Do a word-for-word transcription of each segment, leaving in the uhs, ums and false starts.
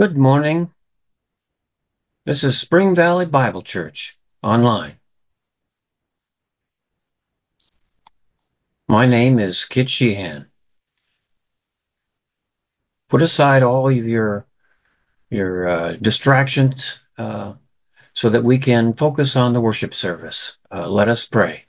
Good morning. This is Spring Valley Bible Church online. My name is Kit Sheehan. Put aside all of your your uh, distractions uh, so that we can focus on the worship service. Uh, let us pray.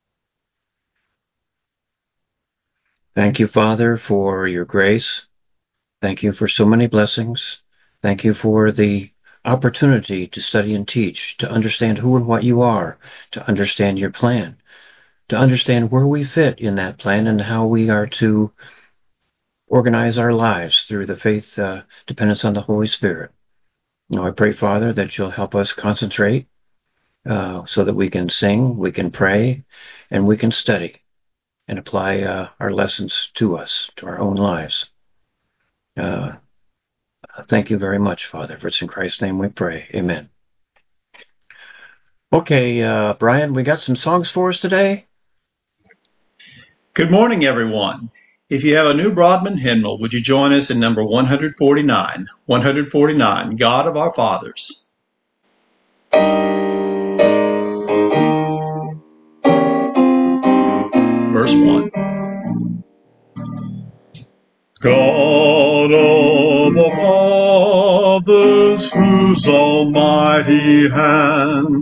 Thank you, Father, for your grace. Thank you for so many blessings. Thank you for the opportunity to study and teach, to understand who and what you are, to understand your plan, to understand where we fit in that plan and how we are to organize our lives through the faith uh, dependence on the Holy Spirit. Now, I pray, Father, that you'll help us concentrate uh, so that we can sing, we can pray, and we can study and apply uh, our lessons to us, to our own lives. Uh, thank you very much, Father. For it's in Christ's name we pray. Amen. Okay, uh, Brian, we got some songs for us today? Good morning, everyone. If you have a new Broadman hymnal, would you join us in number one forty-nine? one forty-nine, God of Our Fathers. Verse one. God of our fathers, whose almighty hand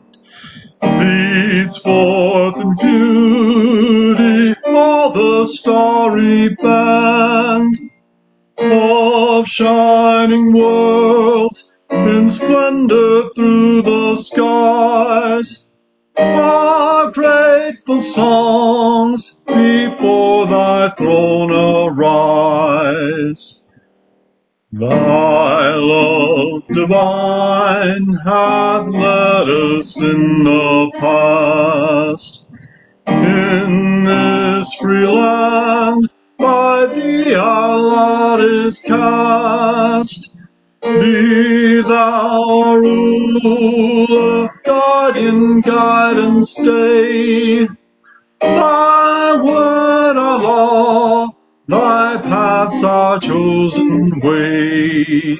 leads forth in beauty all the starry band of shining worlds in splendor through the skies, our grateful songs before thy throne arise. Thy love divine hath led us in the past. In this free land by thee our lot is cast. Be thou our ruler, guardian, guide and stay. Thy word our law, thy paths our chosen way.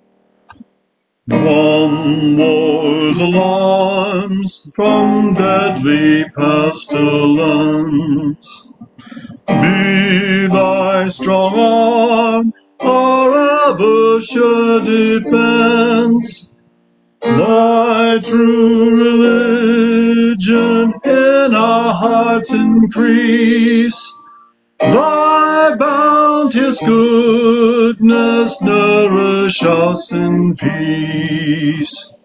From war's alarms, from deadly pestilence, be thy strong arm our ever sure defense. Thy true religion in our hearts increase. Thy bounteous goodness nourish us in peace.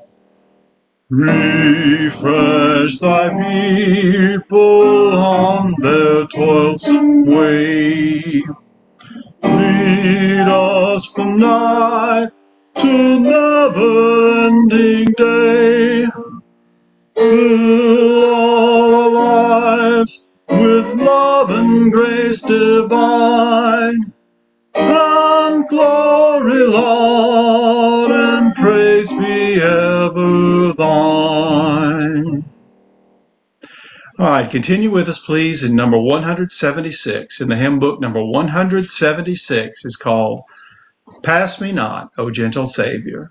Refresh thy people on their toilsome way. Lead us from night to never-ending day. Fill all our lives with love and grace divine, and glory, Lord, and praise be ever thine. All right, continue with us, please, in number one seventy-six. In the hymn book, number one seventy-six is called Pass Me Not, O Gentle Savior.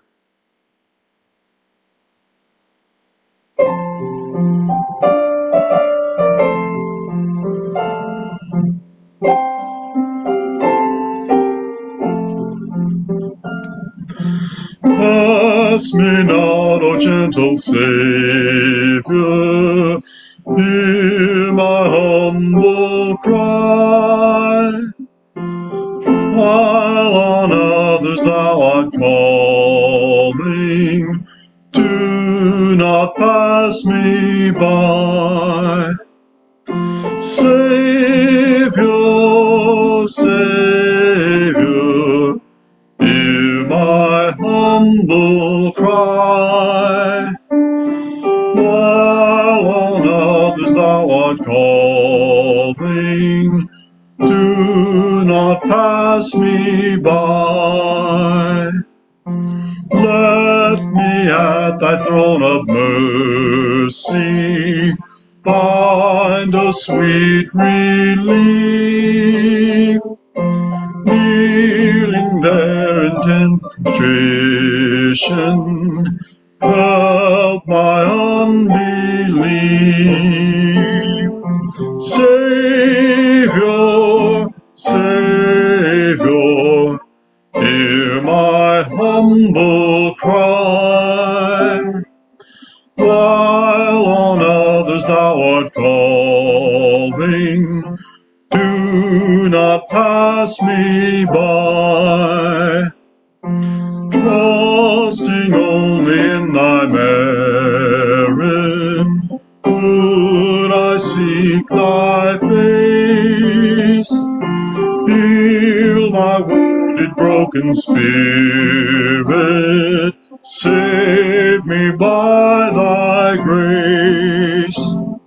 Pass me not, O gentle Savior, hear my humble cry. While on others thou art calling, do not pass me by. Savior, Savior, hear my humble cry. While on others thou art calling, do not pass me by. Let me at thy throne of mercy find a sweet relief. Kneeling there intent Nutrition, help my unbelief. Savior, Savior, hear my humble cry. While on others thou art calling, do not pass me by. Trusting only in thy merit, would I seek thy face. Heal my wounded, broken spirit, save me by thy grace.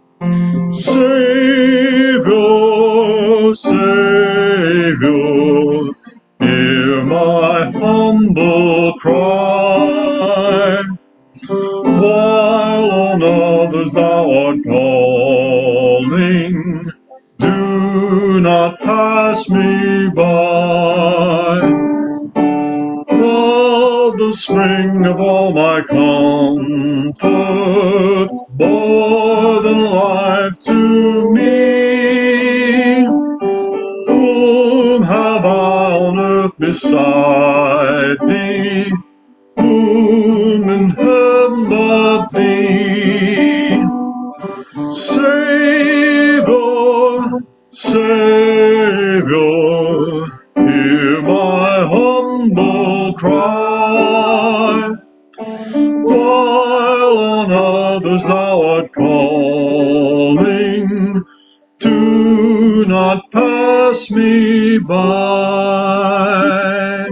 Savior, Savior, hear my humble cry. While on others thou art calling, do not pass me by. Love, the spring of all my comfort, more than life to me. Whom have I on earth beside thee? Whom in heaven but thee? Savior, Savior, hear my humble cry. While on others thou art calling, do not pass me by.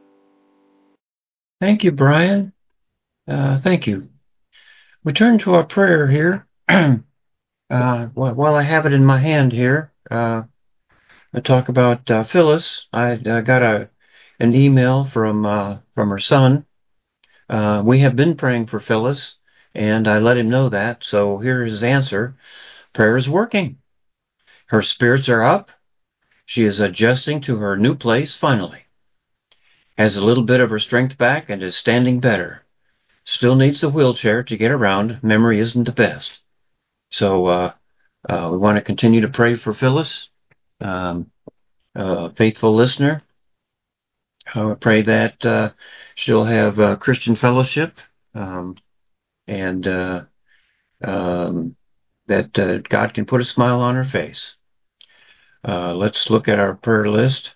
Thank you, Brian. Uh, thank you. We turn to our prayer here. uh, while I have it in my hand here, uh, I talk about uh, Phyllis. I uh, got a an email from uh, from her son. Uh, we have been praying for Phyllis, and I let him know that. So here is his answer. Prayer is working. Her spirits are up. She is adjusting to her new place finally. Has a little bit of her strength back and is standing better. Still needs the wheelchair to get around. Memory isn't the best. So uh, uh, we want to continue to pray for Phyllis, um, a faithful listener. I pray that uh, she'll have uh, Christian fellowship um, and uh, um, that uh, God can put a smile on her face. Uh, let's look at our prayer list.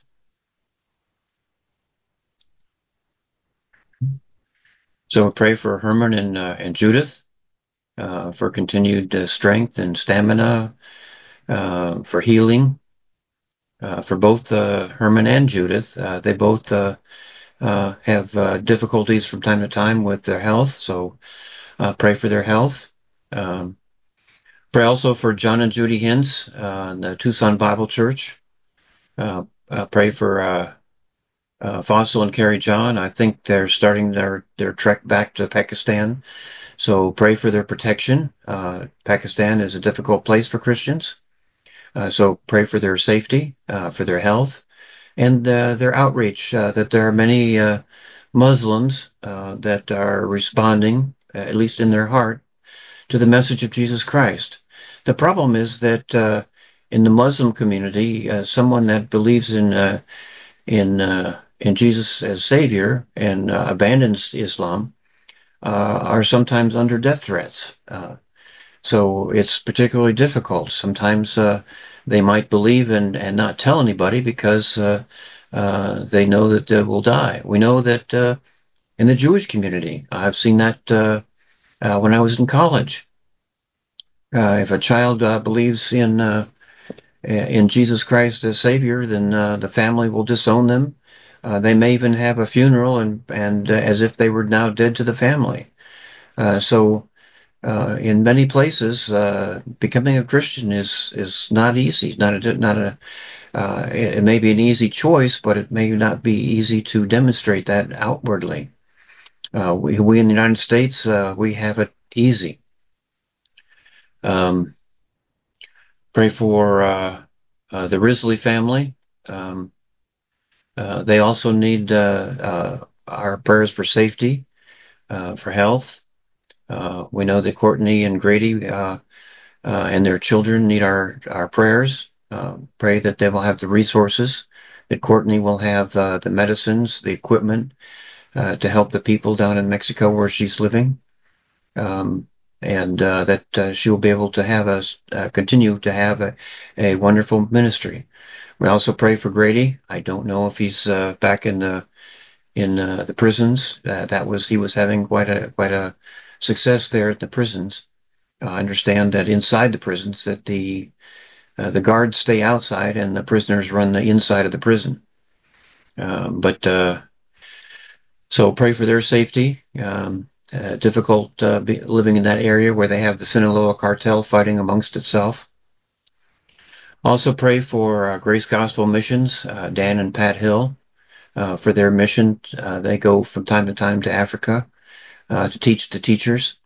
So we pray for Herman and, uh, and Judith uh, for continued uh, strength and stamina, uh, for healing. Uh, for both uh, Herman and Judith, uh, they both uh, uh, have uh, difficulties from time to time with their health, so uh, pray for their health. Um, pray also for John and Judy Hintz, uh, the Tucson Bible Church. Uh, uh, pray for uh, uh, Fossil and Carrie John. I think they're starting their, their trek back to Pakistan, so pray for their protection. Uh, Pakistan is a difficult place for Christians, uh, so pray for their safety, uh, for their health, and uh, their outreach, uh, that there are many uh, Muslims uh, that are responding, uh, at least in their heart, to the message of Jesus Christ. The problem is that uh, in the Muslim community, uh, someone that believes in uh, in uh, in Jesus as Savior and uh, abandons Islam uh, are sometimes under death threats. Uh, so it's particularly difficult. Sometimes uh, they might believe and, and not tell anybody because uh, uh, they know that they will die. We know that uh, in the Jewish community, I've seen that uh, uh, when I was in college. Uh, if a child uh, believes in uh, in Jesus Christ as Savior, then uh, the family will disown them. Uh, they may even have a funeral and and uh, as if they were now dead to the family. Uh, so uh, in many places, uh, becoming a Christian is is not easy. Not a not a uh, it, it may be an easy choice, but it may not be easy to demonstrate that outwardly. Uh, we we in the United States uh, we have it easy. Um, pray for uh, uh, the Risley family. Um, uh, they also need uh, uh, our prayers for safety, uh, for health. Uh, we know that Courtney and Grady uh, uh, and their children need our, our prayers. Uh, pray that they will have the resources, that Courtney will have uh, the medicines, the equipment uh, to help the people down in Mexico where she's living, um, and uh, that uh, she will be able to have us uh, continue to have a, a wonderful ministry. We also pray for Grady. I don't know if he's uh, back in the in uh, the prisons. Uh, that was he was having quite a quite a success there at the prisons. Uh, I understand that inside the prisons that the uh, the guards stay outside and the prisoners run the inside of the prison. Um, but uh, so pray for their safety. Um, uh, difficult uh, be, living in that area where they have the Sinaloa cartel fighting amongst itself. Also pray for uh, Grace Gospel Missions, uh, Dan and Pat Hill, uh, for their mission. Uh, they go from time to time to Africa uh, to teach the teachers.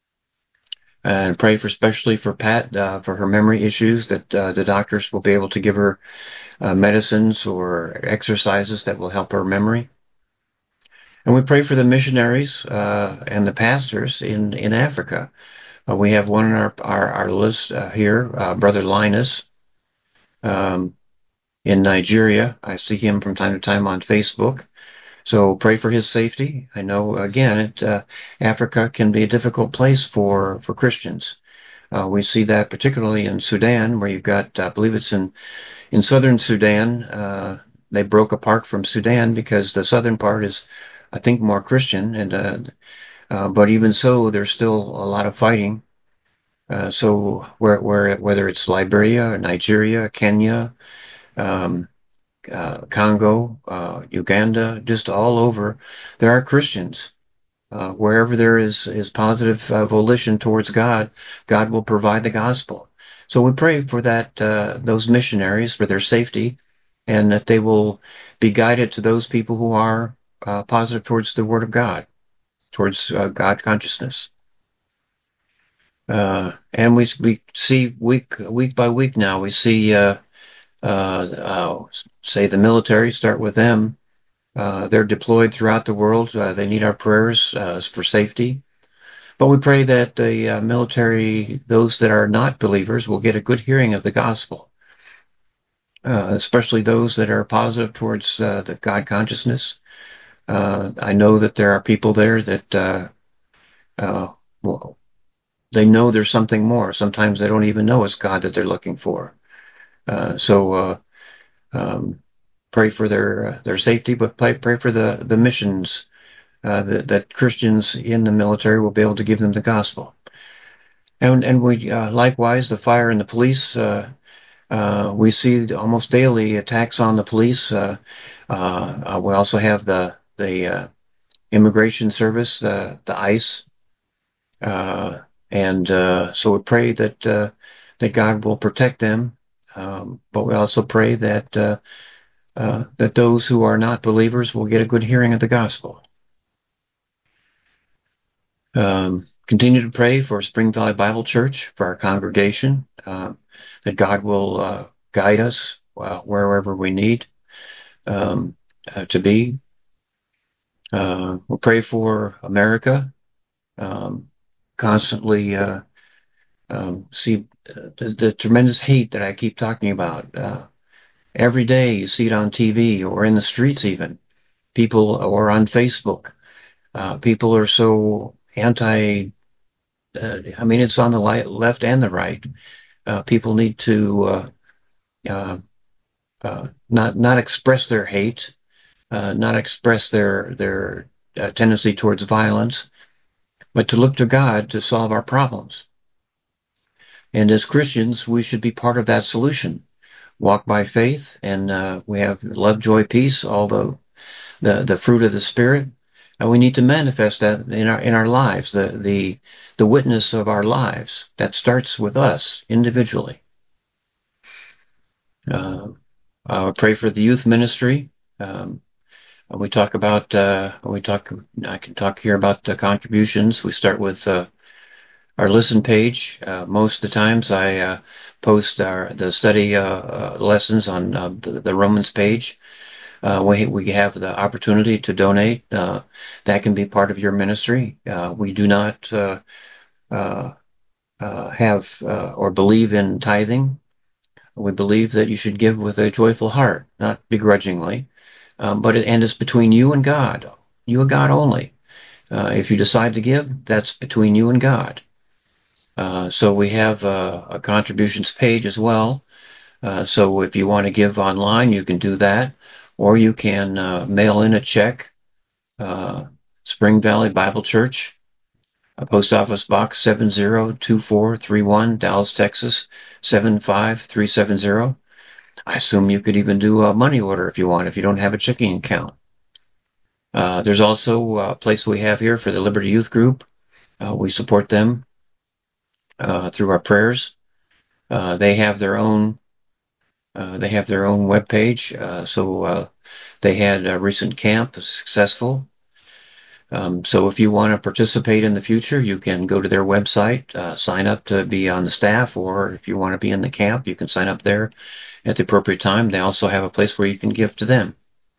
And pray for especially for Pat uh, for her memory issues, that uh, the doctors will be able to give her uh, medicines or exercises that will help her memory. And we pray for the missionaries uh, and the pastors in, in Africa. Uh, we have one on our, our, our list uh, here, uh, Brother Linus um, in Nigeria. I see him from time to time on Facebook. So pray for his safety. I know, again, it, uh, Africa can be a difficult place for, for Christians. Uh, we see that particularly in Sudan, where you've got, I believe it's in, in southern Sudan, uh, they broke apart from Sudan because the southern part is, I think, more Christian, and uh, uh, but even so, there's still a lot of fighting. Uh, so where, where, whether it's Liberia, Nigeria, Kenya, um, uh, Congo, uh, Uganda, just all over, there are Christians. Uh, wherever there is, is positive uh, volition towards God, God will provide the gospel. So we pray for that, uh, those missionaries, for their safety, and that they will be guided to those people who are uh, positive towards the Word of God, towards uh, God consciousness. Uh, and we we see week week by week now, we see, uh, uh, uh, say, the military, start with them. Uh, they're deployed throughout the world. Uh, they need our prayers uh, for safety. But we pray that the uh, military, those that are not believers, will get a good hearing of the gospel, uh, especially those that are positive towards uh, the God consciousness. Uh, I know that there are people there that uh, uh, well, they know there's something more. Sometimes they don't even know it's God that they're looking for. Uh, so uh, um, pray for their uh, their safety, but pray, pray for the the missions uh, that, that Christians in the military will be able to give them the gospel. And and we uh, likewise, the fire and the police. Uh, uh, we see almost daily attacks on the police. Uh, uh, uh, we also have the the uh, immigration service, uh, the ICE, uh, and uh, so we pray that uh, that God will protect them. Um, but we also pray that uh, uh, that those who are not believers will get a good hearing of the gospel. Um, continue to pray for Spring Valley Bible Church, for our congregation, uh, that God will uh, guide us uh, wherever we need um, uh, to be. Uh, we'll pray for America. Um, constantly uh, um, see uh, the, the tremendous hate that I keep talking about. Uh, every day you see it on T V or in the streets even. People, or on Facebook. Uh, people are so anti Uh, I mean, it's on the left and the right. Uh, people need to uh, uh, uh, not not express their hate, uh, not express their their uh, tendency towards violence, but to look to God to solve our problems. And as Christians, we should be part of that solution. Walk by faith, and uh, we have love, joy, peace, all the the, the fruit of the Spirit. And we need to manifest that in our in our lives, the the the witness of our lives. That starts with us individually. Uh, uh, pray for the youth ministry. Um, we talk about uh, we talk. I can talk here about the contributions. We start with uh, our listen page. Uh, most of the times, I uh, post our the study uh, uh, lessons on uh, the, the Romans page. uh, we we have the opportunity to donate. Uh, that can be part of your ministry. Uh, we do not uh, uh, uh, have uh, or believe in tithing. We believe that you should give with a joyful heart, not begrudgingly. Um, but it, and it's between you and God, you and God only. Uh, if you decide to give, that's between you and God. Uh, so we have a, a contributions page as well. Uh, so if you want to give online, you can do that, or you can uh, mail in a check. Uh, Spring Valley Bible Church, uh, Post Office Box seven zero two four three one, Dallas, Texas seven five three seven zero. I assume you could even do a money order if you want, if you don't have a checking account. Uh, there's also a place we have here for the Liberty Youth Group. Uh, we support them uh, through our prayers. Uh, they have their own uh, they have their own webpage. Uh, so uh, they had a recent camp, successful. Um, so if you want to participate in the future, you can go to their website, uh, sign up to be on the staff, or if you want to be in the camp, you can sign up there at the appropriate time. They also have a place where you can give to them.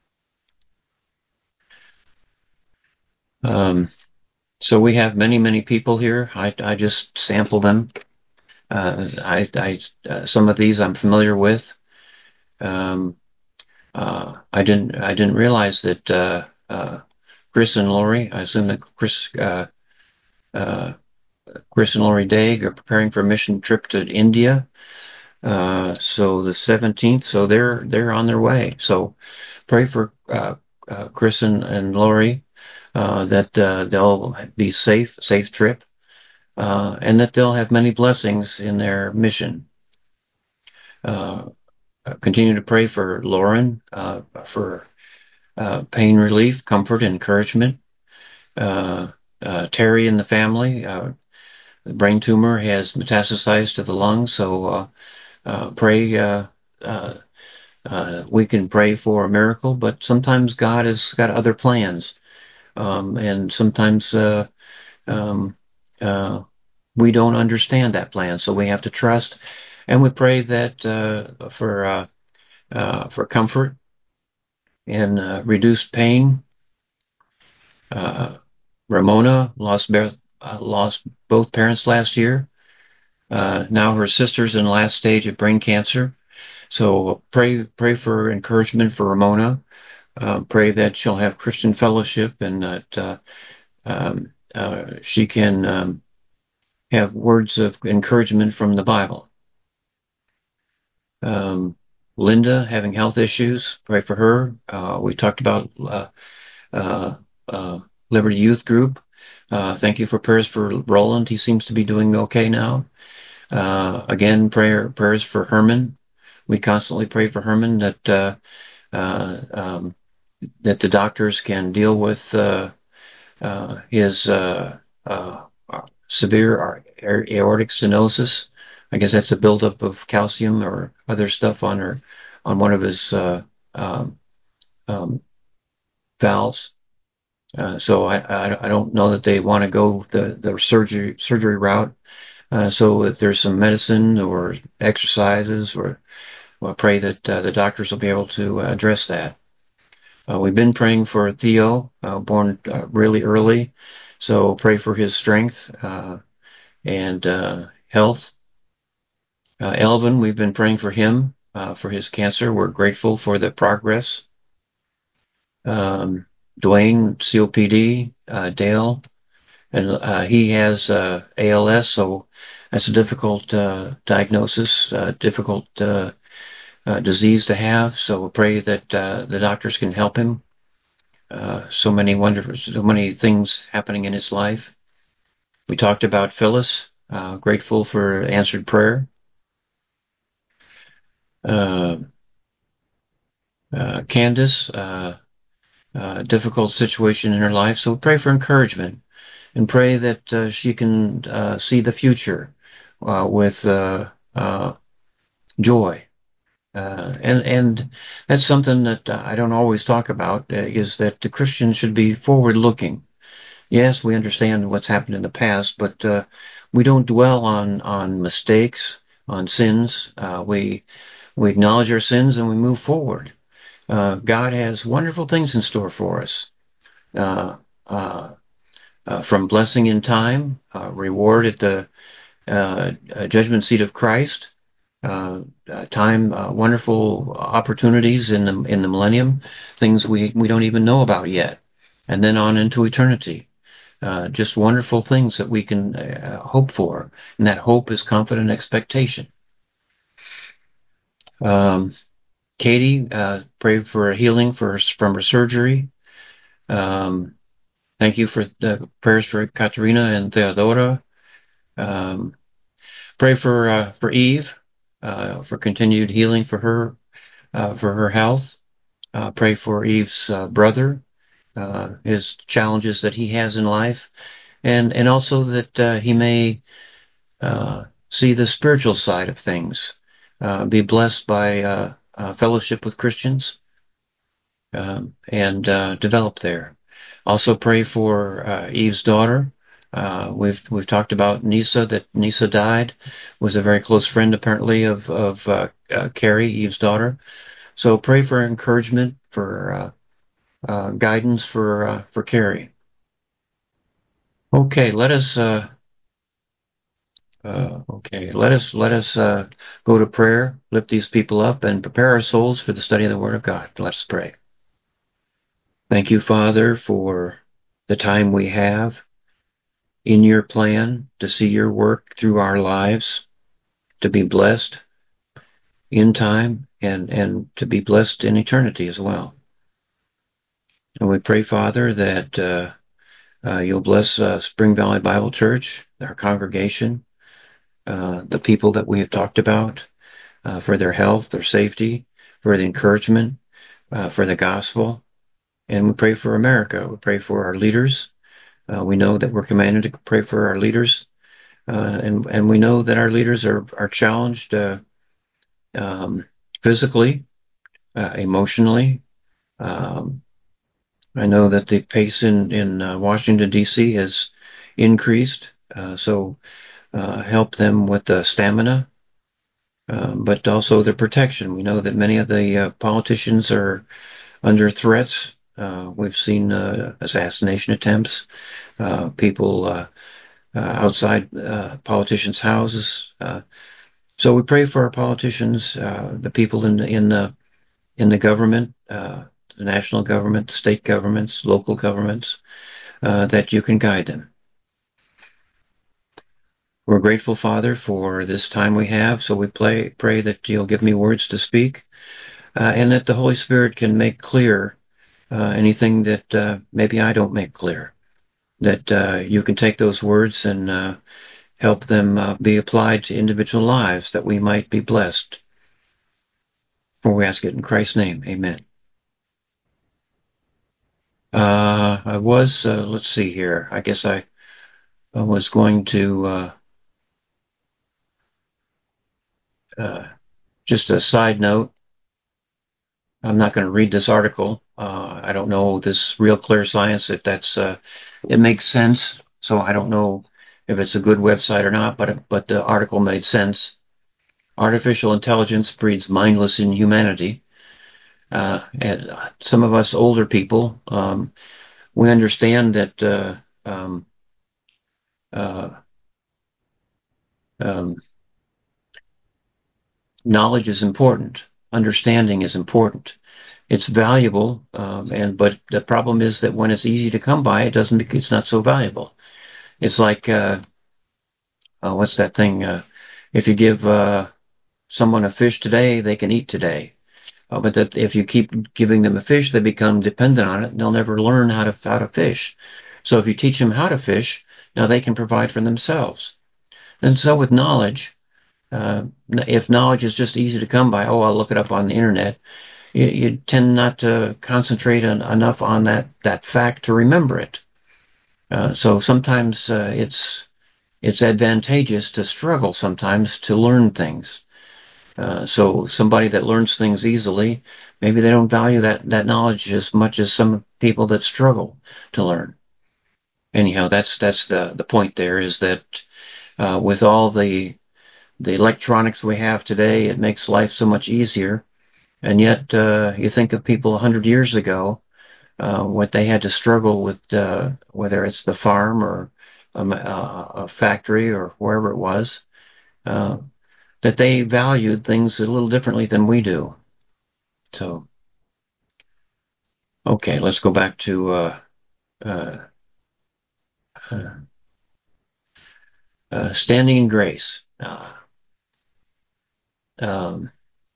Um, so we have many, many people here. I, I just sample them. Uh, I, I, uh, some of these I'm familiar with. Um, uh, I didn't, I didn't realize that uh, uh, Chris and Lori. I assume that Chris, uh, uh, Chris and Lori Daig are preparing for a mission trip to India. Uh, so the seventeenth. So they're they're on their way. So pray for uh, uh, Chris and, and Lori uh, that uh, they'll be safe, safe trip. Uh, and that they'll have many blessings in their mission. Uh, continue to pray for Lauren uh, for uh, pain relief, comfort, encouragement. Uh, uh, Terry and the family, uh, the brain tumor has metastasized to the lungs, so uh, uh, pray. Uh, uh, uh, we can pray for a miracle, but sometimes God has got other plans, um, and sometimes uh, um, uh, we don't understand that plan, so we have to trust, and we pray that uh, for uh, uh, for comfort and uh, reduced pain. Uh, Ramona lost be- uh, lost both parents last year. Uh, now her sister's in the last stage of brain cancer. So pray pray for encouragement for Ramona. Uh, pray that she'll have Christian fellowship and that uh, um, uh, she can um, have words of encouragement from the Bible. Um, Linda having health issues, pray for her. Uh, we talked about uh, uh, uh, Liberty Youth Group. Uh, thank you for prayers for Roland. He seems to be doing okay now. Uh, again, prayer prayers for Herman. We constantly pray for Herman that uh, uh, um, that the doctors can deal with uh, uh, his uh, uh, severe aortic stenosis. I guess that's a buildup of calcium or other stuff on her, on one of his uh, um, um, valves. Uh, so I, I, I don't know that they want to go the, the surgery surgery route. Uh, so if there's some medicine or exercises, or well, pray that uh, the doctors will be able to uh, address that. Uh, we've been praying for Theo, uh, born uh, really early, so pray for his strength uh, and uh, health. Uh, Elvin, we've been praying for him uh, for his cancer. We're grateful for the progress. Um, Dwayne, C O P D, uh, Dale, and uh, he has uh, A L S, so that's a difficult uh, diagnosis, uh, difficult uh, uh, disease to have. So we'll pray that uh, the doctors can help him. Uh, so many wonderful, so many things happening in his life. We talked about Phyllis, uh, grateful for answered prayer. Uh, uh, Candace, uh, uh, difficult situation in her life. So pray for encouragement and pray that uh, she can uh, see the future uh, with uh, uh, joy. Uh, and and that's something that I don't always talk about, uh, is that the Christian should be forward-looking. Yes, we understand what's happened in the past, but uh, we don't dwell on on mistakes, on sins. Uh, we we acknowledge our sins and we move forward. Uh, God has wonderful things in store for us. Uh, uh, uh, from blessing in time, uh, reward at the uh, uh, judgment seat of Christ, uh, uh, time, uh, wonderful opportunities in the in the millennium, things we we don't even know about yet, and then on into eternity. Uh, just wonderful things that we can uh, hope for, and that hope is confident expectation. Um, Katie, uh, pray for healing for from her surgery. Um, thank you for the prayers for Katerina and Theodora. Um, pray for uh, for Eve, uh, for continued healing for her, uh, for her health. Uh, pray for Eve's uh, brother, uh, his challenges that he has in life, and and also that uh, he may uh, see the spiritual side of things, uh, be blessed by uh, uh, fellowship with Christians, um, and uh, develop there. Also pray for uh, Eve's daughter. Uh, we've we've talked about Nisa, that Nisa died, was a very close friend apparently of of uh, uh, Carrie, Eve's daughter. So pray for encouragement, for uh, uh, guidance for uh, for Carrie. Okay, let us uh, uh, okay let us let us uh, go to prayer, lift these people up, and prepare our souls for the study of the Word of God. Let us pray. Thank you, Father, for the time we have in your plan to see your work through our lives, to be blessed in time and, and to be blessed in eternity as well. And we pray, Father, that uh, uh, you'll bless uh, Spring Valley Bible Church, our congregation, uh, the people that we have talked about, uh, for their health, their safety, for the encouragement, uh, for the gospel. And we pray for America. We pray for our leaders. Uh, we know that we're commanded to pray for our leaders. Uh, and, and we know that our leaders are, are challenged uh, um, physically, uh, emotionally. Um, I know that the pace in, in uh, Washington, D C has increased, uh, so uh, help them with the stamina, uh, but also the protection. We know that many of the uh, politicians are under threats. Uh, we've seen uh, assassination attempts, uh, people uh, uh, outside uh, politicians' houses. Uh, so we pray for our politicians, uh, the people in the, in the in the government, uh, the national government, state governments, local governments, uh, that you can guide them. We're grateful, Father, for this time we have, so we play, pray that you'll give me words to speak, uh, and that the Holy Spirit can make clear uh, anything that uh, maybe I don't make clear, that uh, you can take those words and uh, help them uh, be applied to individual lives, that we might be blessed. For we ask it in Christ's name, amen. Uh, I was, uh, let's see here, I guess I, I was going to, uh, uh, just a side note, I'm not going to read this article. Uh, I don't know this Real Clear Science, if that's, uh, it makes sense. So I don't know if it's a good website or not, but, but the article made sense. Artificial intelligence breeds mindless inhumanity. Uh, and some of us older people, um, we understand that, uh, um, uh, um, knowledge is important. Understanding is important. It's valuable, um, and but the problem is that when it's easy to come by, it doesn't. It's not so valuable. It's like uh, uh, what's that thing? Uh, if you give uh, someone a fish today, they can eat today. Uh, but that if you keep giving them a fish, they become dependent on it, and they'll never learn how to how to fish. So if you teach them how to fish, now they can provide for themselves. And so with knowledge, uh, if knowledge is just easy to come by, oh, I'll look it up on the internet. You, you tend not to concentrate on, enough on that, that fact to remember it. Uh, so sometimes uh, it's it's advantageous to struggle sometimes to learn things. Uh, so somebody that learns things easily, maybe they don't value that, that knowledge as much as some people that struggle to learn. Anyhow, that's that's the, the point there, is that uh, with all the the electronics we have today, it makes life so much easier. And yet, uh, you think of people a hundred years ago, uh, what they had to struggle with, uh, whether it's the farm or a, a factory or wherever it was, uh, that they valued things a little differently than we do. So, okay, let's go back to uh, uh, uh, uh, standing in grace. Uh, um,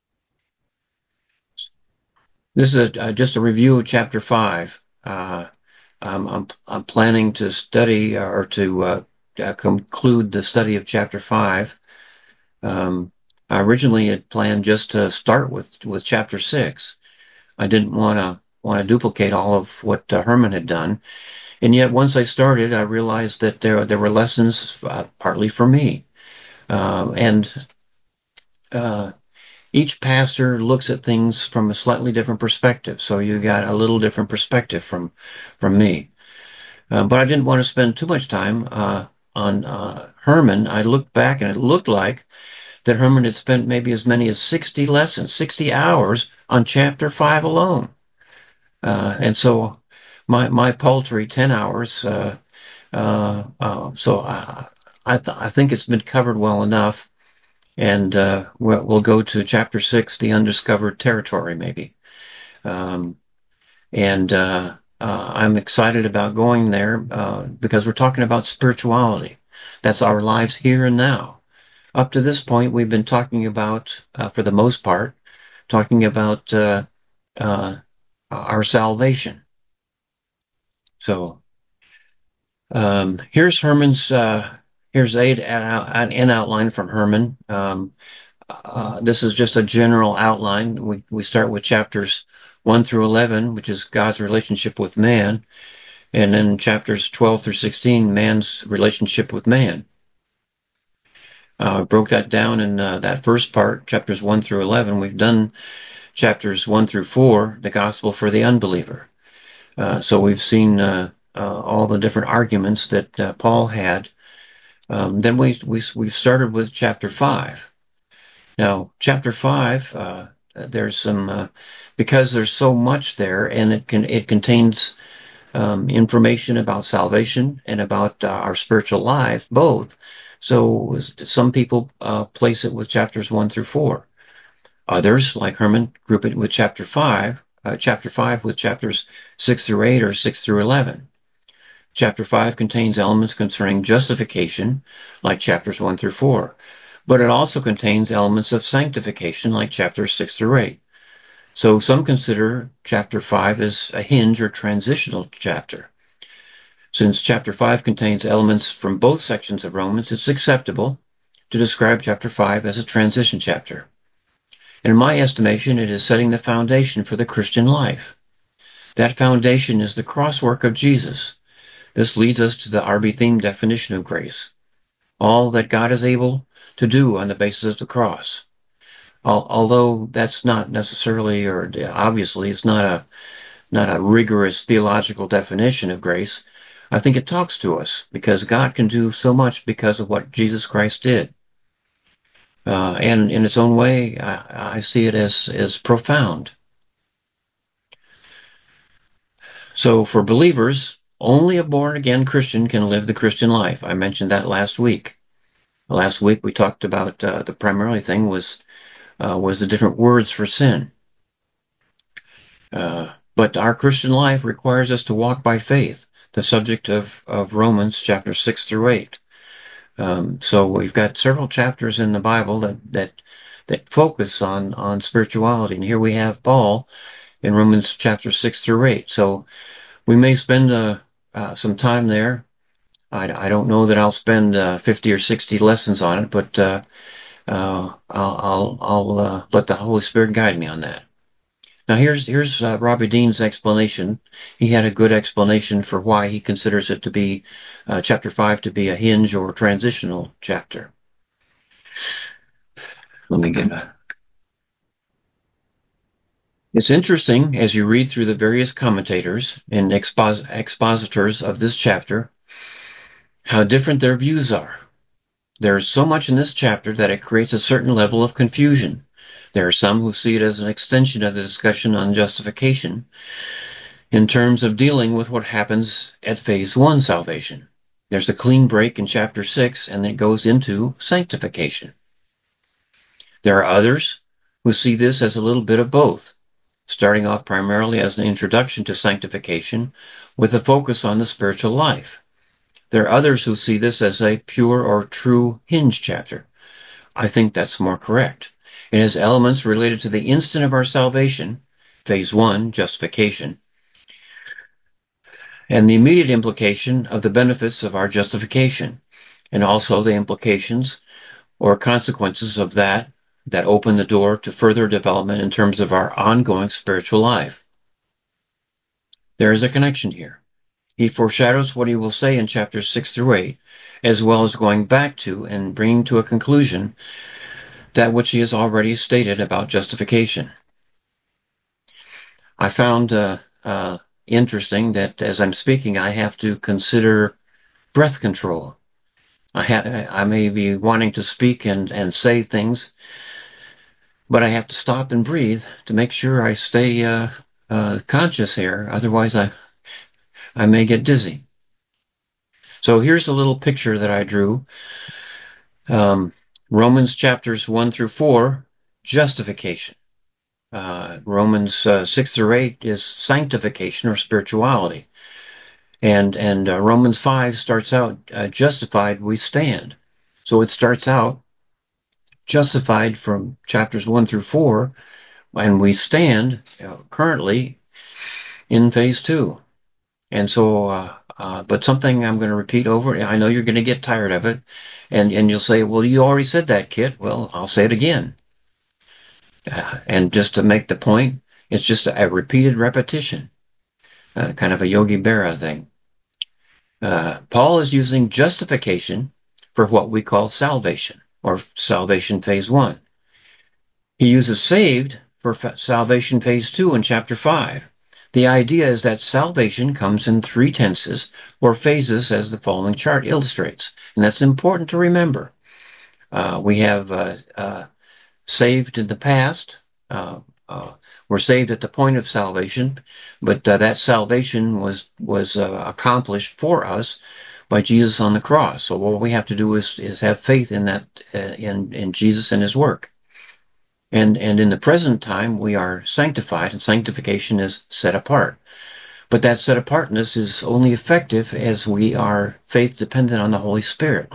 this is a, uh, just a review of chapter five. Uh, I'm, I'm, I'm planning to study or to uh, uh, conclude the study of chapter five. Um, I originally had planned just to start with, with chapter six. I didn't want to want to duplicate all of what uh, Herman had done, and yet once I started, I realized that there there were lessons uh, partly for me, uh, and uh, each pastor looks at things from a slightly different perspective. So you got a little different perspective from from me. Uh, but I didn't want to spend too much time uh, on uh, Herman. I looked back, and it looked like that Herman had spent maybe as many as sixty lessons, sixty hours on chapter five alone. Uh, and so my my paltry ten hours. Uh, uh, uh, so I I, th- I think it's been covered well enough. And uh, we'll, we'll go to chapter six, the undiscovered territory, maybe. Um, and uh, uh, I'm excited about going there uh, because we're talking about spirituality. That's our lives here and now. Up to this point, we've been talking about, uh, for the most part, talking about uh, uh, our salvation. So um, here's Herman's. Uh, here's a, an outline from Herman. Um, uh, this is just a general outline. We we start with chapters one through eleven, which is God's relationship with man, and then chapters twelve through sixteen, man's relationship with man. Uh, broke that down in uh, that first part, chapters one through eleven. We've done chapters one through four, the gospel for the unbeliever. Uh, so we've seen uh, uh, all the different arguments that uh, Paul had. Um, then we, we we started with chapter five. Now, chapter five, uh, there's some uh, because there's so much there, and it can it contains um, information about salvation and about uh, our spiritual life, both. So some people uh, place it with chapters one through four. Others, like Herman, group it with chapter five, uh, chapter five with chapters six through eight or six through eleven. Chapter five contains elements concerning justification, like chapters one through four, but it also contains elements of sanctification, like chapters six through eight. So some consider chapter five as a hinge or transitional chapter. Since chapter five contains elements from both sections of Romans, it's acceptable to describe chapter five as a transition chapter. In my estimation, it is setting the foundation for the Christian life. That foundation is the crosswork of Jesus. This leads us to the R B theme definition of grace. All that God is able to do on the basis of the cross. Although that's not necessarily, or obviously, it's not a not a rigorous theological definition of grace, I think it talks to us because God can do so much because of what Jesus Christ did. Uh, and in its own way, I, I see it as, as profound. So for believers, only a born-again Christian can live the Christian life. I mentioned that last week. Last week we talked about uh, the primary thing was uh, was the different words for sin. Uh, but our Christian life requires us to walk by faith, the subject of, of Romans chapter six through eight. Um, so we've got several chapters in the Bible that that that focus on on spirituality, and here we have Paul in Romans chapter six through eight. So we may spend uh, uh, some time there. I, I don't know that I'll spend uh, fifty or sixty lessons on it, but uh, uh, I'll I'll, I'll uh, let the Holy Spirit guide me on that. Now here's here's uh, Robbie Dean's explanation. He had a good explanation for why he considers it to be uh, chapter five to be a hinge or transitional chapter. Let me get a. It's interesting as you read through the various commentators and expos- expositors of this chapter how different their views are. There is so much in this chapter that it creates a certain level of confusion. There are some who see it as an extension of the discussion on justification in terms of dealing with what happens at phase one salvation. There's a clean break in chapter six, and it goes into sanctification. There are others who see this as a little bit of both, starting off primarily as an introduction to sanctification with a focus on the spiritual life. There are others who see this as a pure or true hinge chapter. I think that's more correct. It has elements related to the instant of our salvation, phase one, justification, and the immediate implication of the benefits of our justification, and also the implications or consequences of that that open the door to further development in terms of our ongoing spiritual life. There is a connection here. He foreshadows what he will say in chapters six through eight, as well as going back to and bringing to a conclusion that which he has already stated about justification. I found uh, uh, interesting that as I'm speaking, I have to consider breath control. I, ha- I may be wanting to speak and, and say things, but I have to stop and breathe to make sure I stay uh, uh, conscious here. Otherwise, I I may get dizzy. So here's a little picture that I drew. Um, Romans chapters one through four, justification. Uh, Romans uh, six through eight is sanctification or spirituality. And and uh, Romans five starts out, uh, justified we stand. So it starts out justified from chapters one through four, and we stand uh, currently in phase two. And so, uh, uh, but something I'm going to repeat over, I know you're going to get tired of it, and, and you'll say, well, you already said that, Kit. Well, I'll say it again. Uh, and just to make the point, it's just a, a repeated repetition, uh, kind of a Yogi Berra thing. Uh, Paul is using justification for what we call salvation, or salvation phase one. He uses saved for salvation phase two in chapter five. The idea is that salvation comes in three tenses or phases, as the following chart illustrates. And that's important to remember. Uh, we have uh, uh, saved in the past. Uh, uh, we're saved at the point of salvation, but uh, that salvation was was uh, accomplished for us by Jesus on the cross. So what we have to do is is have faith in that uh, in in Jesus and His work. And and in the present time, we are sanctified, and sanctification is set apart. But that set apartness is only effective as we are faith dependent on the Holy Spirit.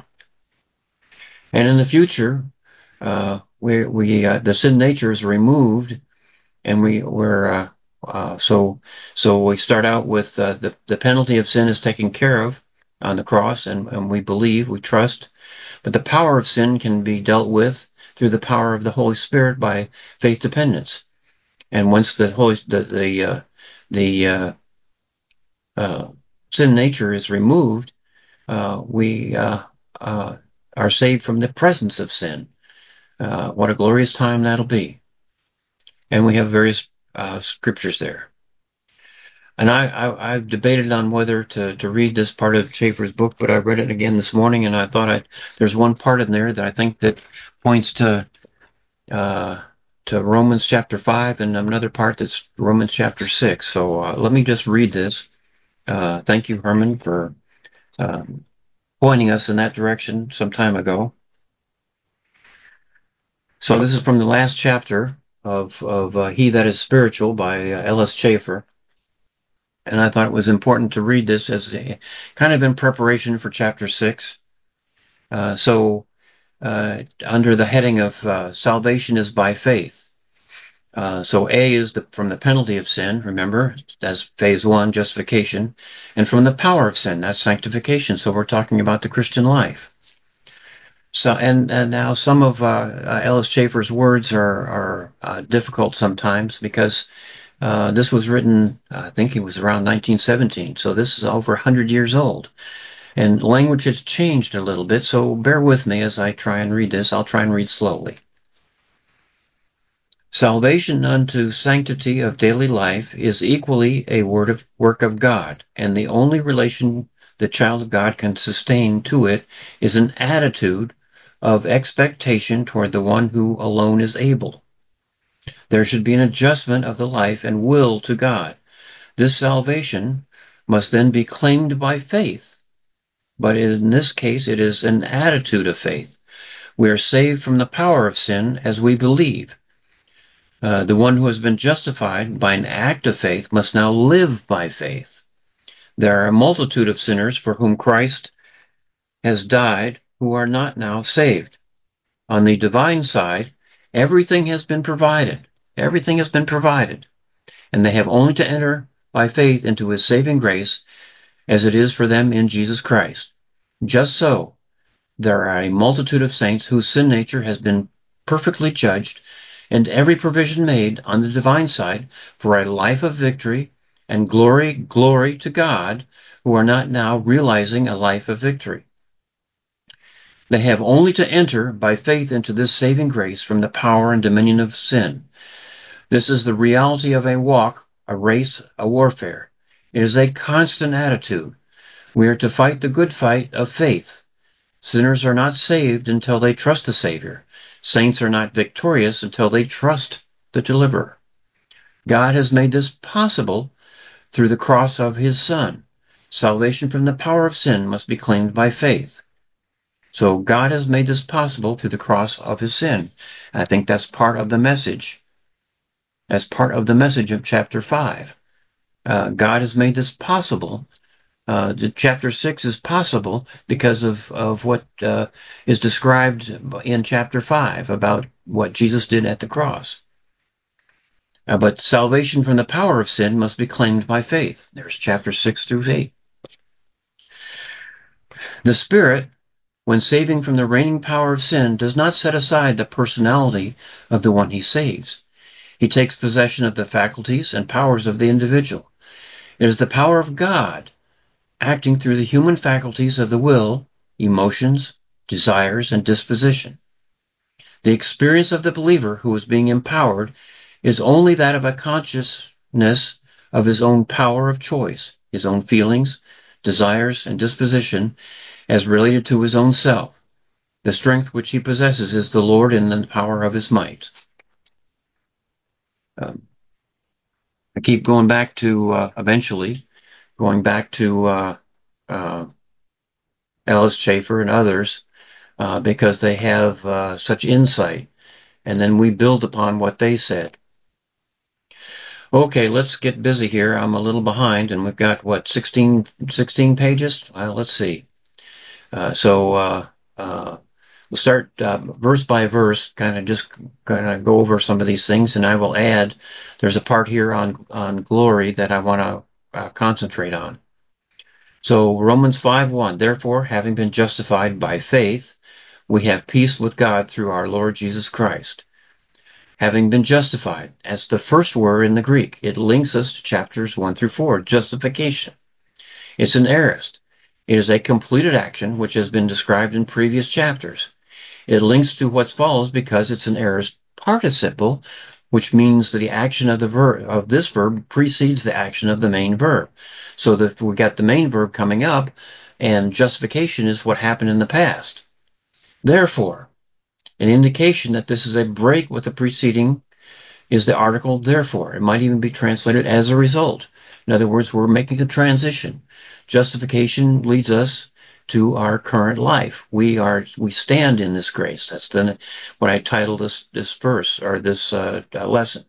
And in the future, uh, we we uh, the sin nature is removed, and we we're uh, uh, so so we start out with uh, the the penalty of sin is taken care of on the cross, and, and we believe, we trust. But the power of sin can be dealt with through the power of the Holy Spirit by faith dependence. And once the Holy the the uh, the uh, uh, sin nature is removed, uh, we uh, uh, are saved from the presence of sin. Uh, what a glorious time that'll be! And we have various uh, scriptures there. And I, I, I've debated on whether to, to read this part of Schaeffer's book, but I read it again this morning, and I thought I'd, there's one part in there that I think that points to uh, to Romans chapter five, and another part that's Romans chapter six. So uh, let me just read this. Uh, thank you, Herman, for um, pointing us in that direction some time ago. So this is from the last chapter of, of uh, He That Is Spiritual by uh, L S Schaeffer. And I thought it was important to read this as a, kind of in preparation for chapter six. Uh, so uh, under the heading of uh, salvation is by faith. Uh, so A is the, from the penalty of sin, remember, that's phase one, justification, and from the power of sin, that's sanctification. So we're talking about the Christian life. So and, and now some of uh, uh, L S Schaeffer's words are, are uh, difficult sometimes because uh, this was written, I think it was around nineteen seventeen, so this is over one hundred years old. And language has changed a little bit, so bear with me as I try and read this. I'll try and read slowly. Salvation unto sanctity of daily life is equally a word of work of God, and the only relation the child of God can sustain to it is an attitude of expectation toward the one who alone is able. There should be an adjustment of the life and will to God. This salvation must then be claimed by faith. But in this case, it is an attitude of faith. We are saved from the power of sin as we believe. Uh, the one who has been justified by an act of faith must now live by faith. There are a multitude of sinners for whom Christ has died who are not now saved. On the divine side, everything has been provided. Everything has been provided. And they have only to enter by faith into his saving grace as it is for them in Jesus Christ. Just so, there are a multitude of saints whose sin nature has been perfectly judged, and every provision made on the divine side for a life of victory and glory, glory to God, who are not now realizing a life of victory. They have only to enter by faith into this saving grace from the power and dominion of sin. This is the reality of a walk, a race, a warfare. It is a constant attitude. We are to fight the good fight of faith. Sinners are not saved until they trust the Savior. Saints are not victorious until they trust the Deliverer. God has made this possible through the cross of his Son. Salvation from the power of sin must be claimed by faith. So God has made this possible through the cross of his sin. I think that's part of the message. That's part of the message of chapter five. Uh, God has made this possible. Uh, the chapter six is possible because of, of what uh, is described in chapter five about what Jesus did at the cross. Uh, but salvation from the power of sin must be claimed by faith. There's chapter six through eight. The Spirit, when saving from the reigning power of sin, does not set aside the personality of the one he saves. He takes possession of the faculties and powers of the individual. It is the power of God acting through the human faculties of the will, emotions, desires, and disposition. The experience of the believer who is being empowered is only that of a consciousness of his own power of choice, his own feelings, desires, and disposition as related to his own self. The strength which he possesses is the Lord in the power of his might. Um, I keep going back to, uh, eventually, going back to uh, uh, Ellis Chafer and others, uh, because they have uh, such insight. And then we build upon what they said. Okay, let's get busy here. I'm a little behind, and we've got, what, sixteen, sixteen pages? Well, let's see. Uh, so uh, uh, we'll start uh, verse by verse, kind of just kind of go over some of these things, and I will add, there's a part here on, on glory that I want to uh, concentrate on. So Romans five one, therefore, having been justified by faith, we have peace with God through our Lord Jesus Christ. Having been justified, as the first word in the Greek, it links us to chapters one through four, justification. It's an aorist. It is a completed action which has been described in previous chapters. It links to what follows because it's an aorist participle, which means that the action of the verb of this verb precedes the action of the main verb. So that we got the main verb coming up, and justification is what happened in the past. Therefore, an indication that this is a break with the preceding is the article therefore. It might even be translated as a result. In other words, we're making a transition. Justification leads us to our current life. We are we stand in this grace. That's the, what I titled this this verse or this uh, lesson.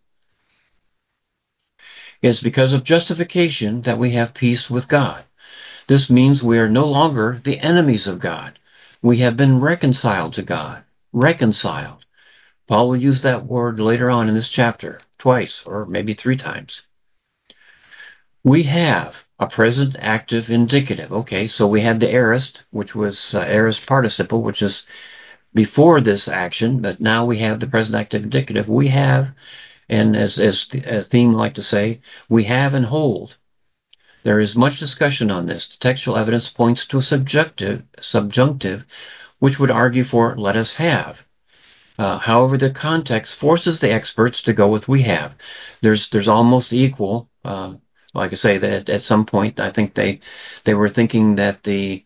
It's because of justification that we have peace with God. This means we are no longer the enemies of God. We have been reconciled to God. Reconciled. Paul will use that word later on in this chapter, twice or maybe three times. We have a present active indicative. Okay, so we had the aorist, which was uh, aorist participle, which is before this action, but now we have the present active indicative. We have, and as, as, as Theme like to say, we have and hold. There is much discussion on this. The textual evidence points to a subjunctive, subjunctive which would argue for let us have. Uh, however, the context forces the experts to go with we have. There's there's almost equal. Uh, like I say, that at some point, I think they they were thinking that the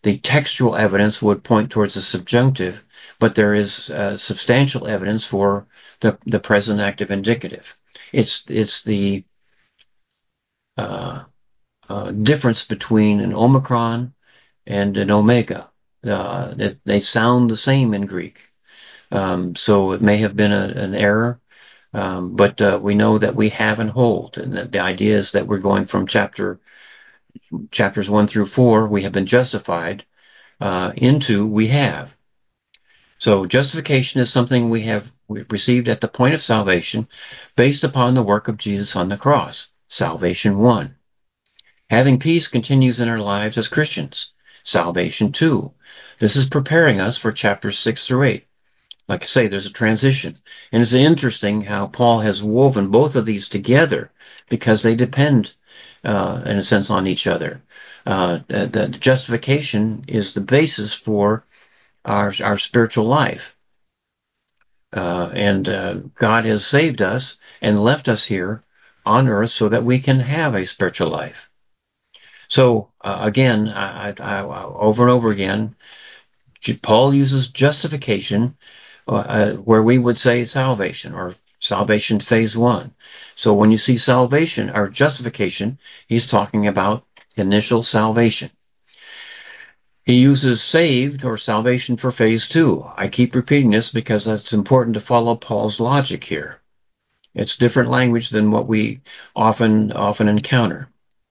the textual evidence would point towards the subjunctive, but there is uh, substantial evidence for the, the present active indicative. It's, it's the uh, uh, difference between an omicron and an omega. Uh, it, they sound the same in Greek. Um, so it may have been a, an error, um, but uh, we know that we have and hold. And that the idea is that we're going from chapter chapters one through four, we have been justified, uh, into we have. So justification is something we have received at the point of salvation based upon the work of Jesus on the cross. Salvation one. Having peace continues in our lives as Christians. Salvation two. This is preparing us for chapters six through eight. Like I say, there's a transition. And it's interesting how Paul has woven both of these together because they depend, uh, in a sense, on each other. Uh, the justification is the basis for our, our spiritual life. Uh, and uh, God has saved us and left us here on earth so that we can have a spiritual life. So, uh, again, I, I, I, over and over again, Paul uses justification uh, where we would say salvation or salvation phase one. So when you see salvation or justification, he's talking about initial salvation. He uses saved or salvation for phase two. I keep repeating this because it's important to follow Paul's logic here. It's different language than what we often often encounter.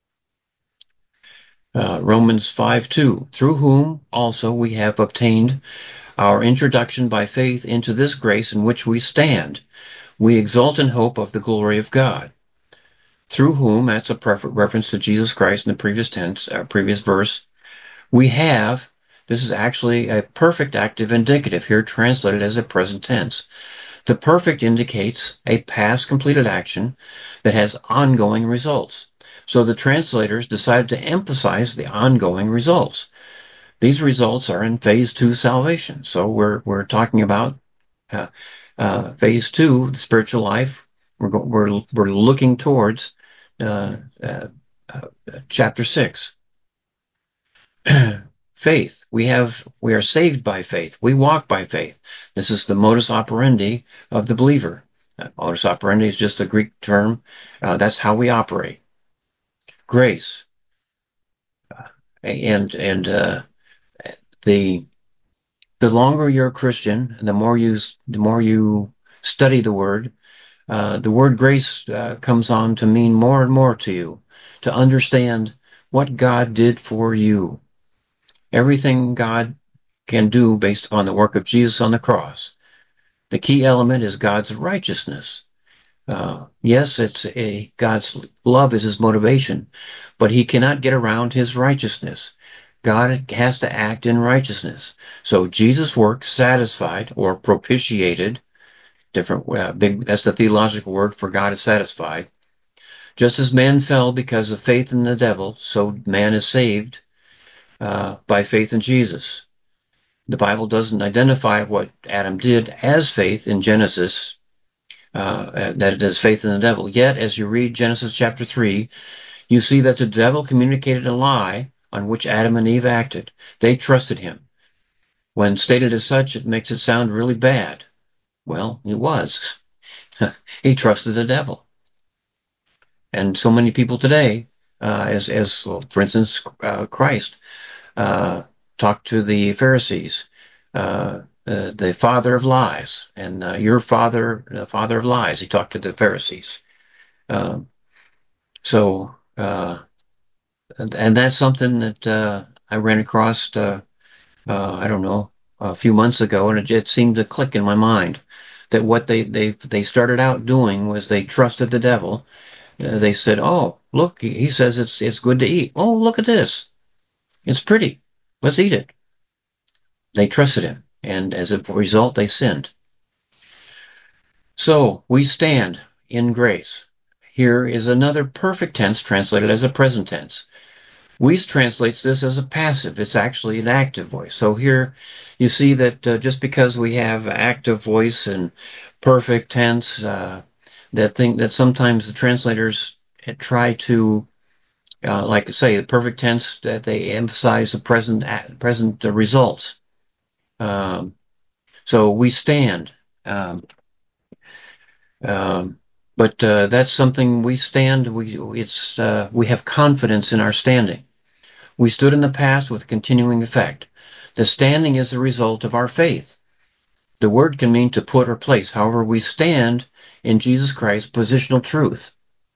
Uh, Romans five two, through whom also we have obtained our introduction by faith into this grace in which we stand. We exult in hope of the glory of God. Through whom, that's a reference to Jesus Christ in the previous tense, uh, previous verse, we have, this is actually a perfect active indicative here translated as a present tense. The perfect indicates a past completed action that has ongoing results. So the translators decided to emphasize the ongoing results. These results are in phase two salvation. So we're we're talking about uh, uh, phase two, the spiritual life. We're go, we're we're looking towards uh, uh, uh, chapter six. Faith. We have we are saved by faith. We walk by faith. This is the modus operandi of the believer. Uh, modus operandi is just a Greek term. Uh, that's how we operate. Grace. Uh, and and uh, the the longer you're a Christian, the more you the more you study the word, uh, the word grace uh, comes on to mean more and more to you, to understand what God did for you. Everything God can do based upon the work of Jesus on the cross. The key element is God's righteousness. Uh, yes, it's a God's love is his motivation, but he cannot get around his righteousness. God has to act in righteousness. So Jesus' work satisfied or propitiated, different uh, big. That's the theological word for God is satisfied. Just as man fell because of faith in the devil, so man is saved uh, by faith in Jesus. The Bible doesn't identify what Adam did as faith in Genesis, uh, that it is faith in the devil. Yet, as you read Genesis chapter three, you see that the devil communicated a lie on which Adam and Eve acted. They trusted him. When stated as such, it makes it sound really bad. Well, it was. He trusted the devil. And so many people today, uh, as, as well, for instance, uh, Christ uh, talked to the Pharisees, uh, uh, the father of lies, and uh, your father, the father of lies. He talked to the Pharisees. Um, so, uh, and, and that's something that uh, I ran across, uh, uh, I don't know, a few months ago, and it, it seemed to click in my mind that what they, they, they started out doing was they trusted the devil. Uh, they said, oh, look, he, he says it's it's good to eat. Oh, look at this. It's pretty. Let's eat it. They trusted him, and as a result, they sinned. So we stand in grace. Here is another perfect tense translated as a present tense. Weiss translates this as a passive. It's actually an active voice. So here you see that uh, just because we have active voice and perfect tense, uh, that thing that sometimes the translators try to Uh, like I say, the perfect tense, that they emphasize the present present results. Um, so we stand. Um, um, but uh, that's something we stand. We it's uh, we have confidence in our standing. We stood in the past with continuing effect. The standing is the result of our faith. The word can mean to put or place. However, we stand in Jesus Christ, positional truth.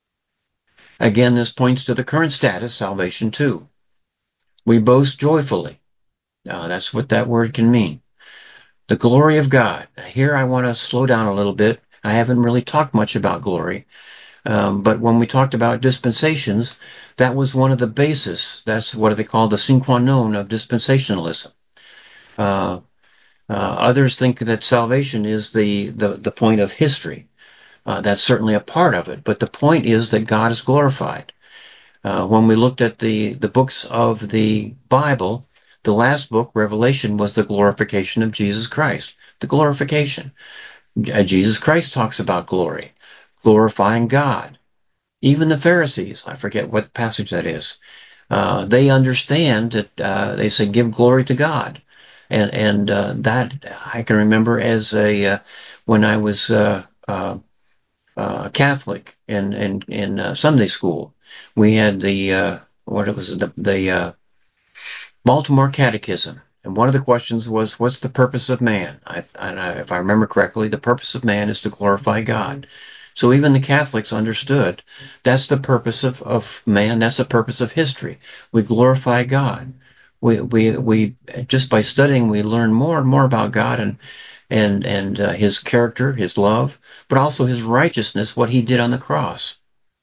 Again, this points to the current status, salvation too. We boast joyfully. Uh, that's what that word can mean. The glory of God. Here I want to slow down a little bit. I haven't really talked much about glory. Um, but when we talked about dispensations, that was one of the bases. That's what they call the sine qua non of dispensationalism. Uh, uh, others think that salvation is the, the, the point of history. Uh, that's certainly a part of it. But the point is that God is glorified. Uh, when we looked at the, the books of the Bible, the last book, Revelation, was the glorification of Jesus Christ. The glorification. Uh, Jesus Christ talks about glory, glorifying God. Even the Pharisees, I forget what passage that is, uh, they understand that uh, they say, give glory to God. And and uh, that I can remember as a, uh, when I was uh, uh, uh, Catholic in, in, in uh, Sunday school, we had the, uh, what it was, the, the uh, Baltimore Catechism. And one of the questions was, what's the purpose of man? I, and I, if I remember correctly, the purpose of man is to glorify God. So even the Catholics understood that's the purpose of, of man. That's the purpose of history. We glorify God. We, we, we, just by studying, we learn more and more about God and, and, and uh, his character, his love, but also his righteousness, what he did on the cross.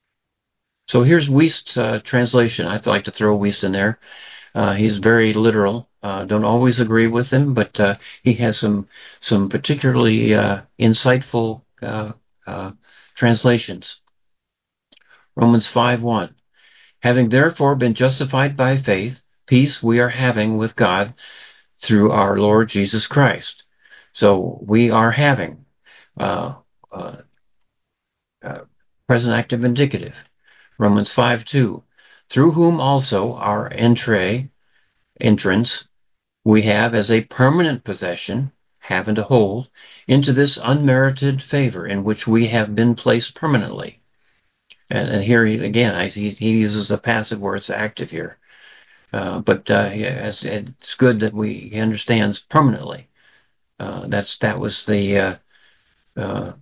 So here's Wuest's uh, translation. I'd like to throw Wuest in there. Uh, he's very literal. Uh, don't always agree with him, but uh, he has some some particularly uh, insightful uh, uh, translations. Romans five one. Having therefore been justified by faith, peace we are having with God through our Lord Jesus Christ. So we are having uh, uh, uh, present active indicative. Romans five two. Through whom also our entree, entrance, we have as a permanent possession, have and to hold, into this unmerited favor in which we have been placed permanently. And, and here he, again, I, he, he uses a passive where it's active here. Uh, but uh, it's, it's good that we he understands permanently. Uh, that's that was the uh, uh,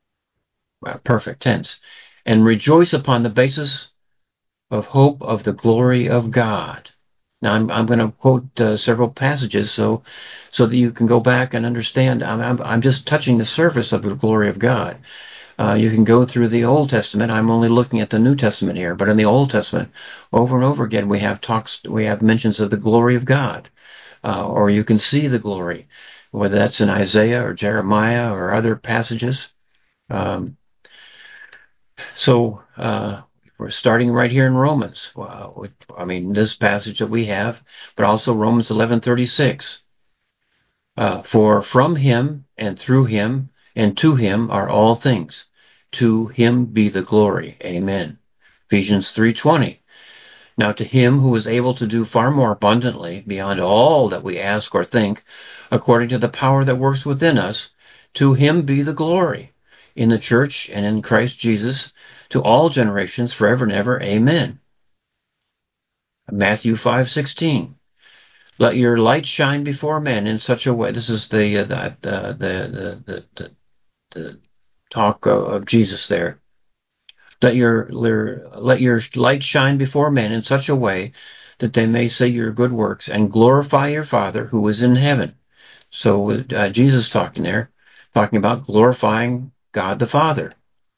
perfect tense. And rejoice upon the basis of hope of the glory of God. Now I'm I'm going to quote uh, several passages so so that you can go back and understand. I'm I'm, I'm just touching the surface of the glory of God. Uh, you can go through the Old Testament. I'm only looking at the New Testament here, but in the Old Testament, over and over again, we have talks, we have mentions of the glory of God, uh, or you can see the glory, whether that's in Isaiah or Jeremiah or other passages. Um, so. Uh, We're starting right here in Romans. Wow. I mean, this passage that we have, but also Romans eleven thirty-six. Uh, For from him and through him and to him are all things. To him be the glory. Amen. Ephesians three twenty. Now to him who is able to do far more abundantly beyond all that we ask or think, according to the power that works within us, to him be the glory in the church and in Christ Jesus to all generations forever and ever. Amen. Matthew five sixteen. Let your light shine before men in such a way. This is the uh, the, the, the, the, the, the talk of Jesus there. Let your, let your light shine before men in such a way that they may see your good works and glorify your Father who is in heaven. So uh, Jesus talking there, talking about glorifying God the Father.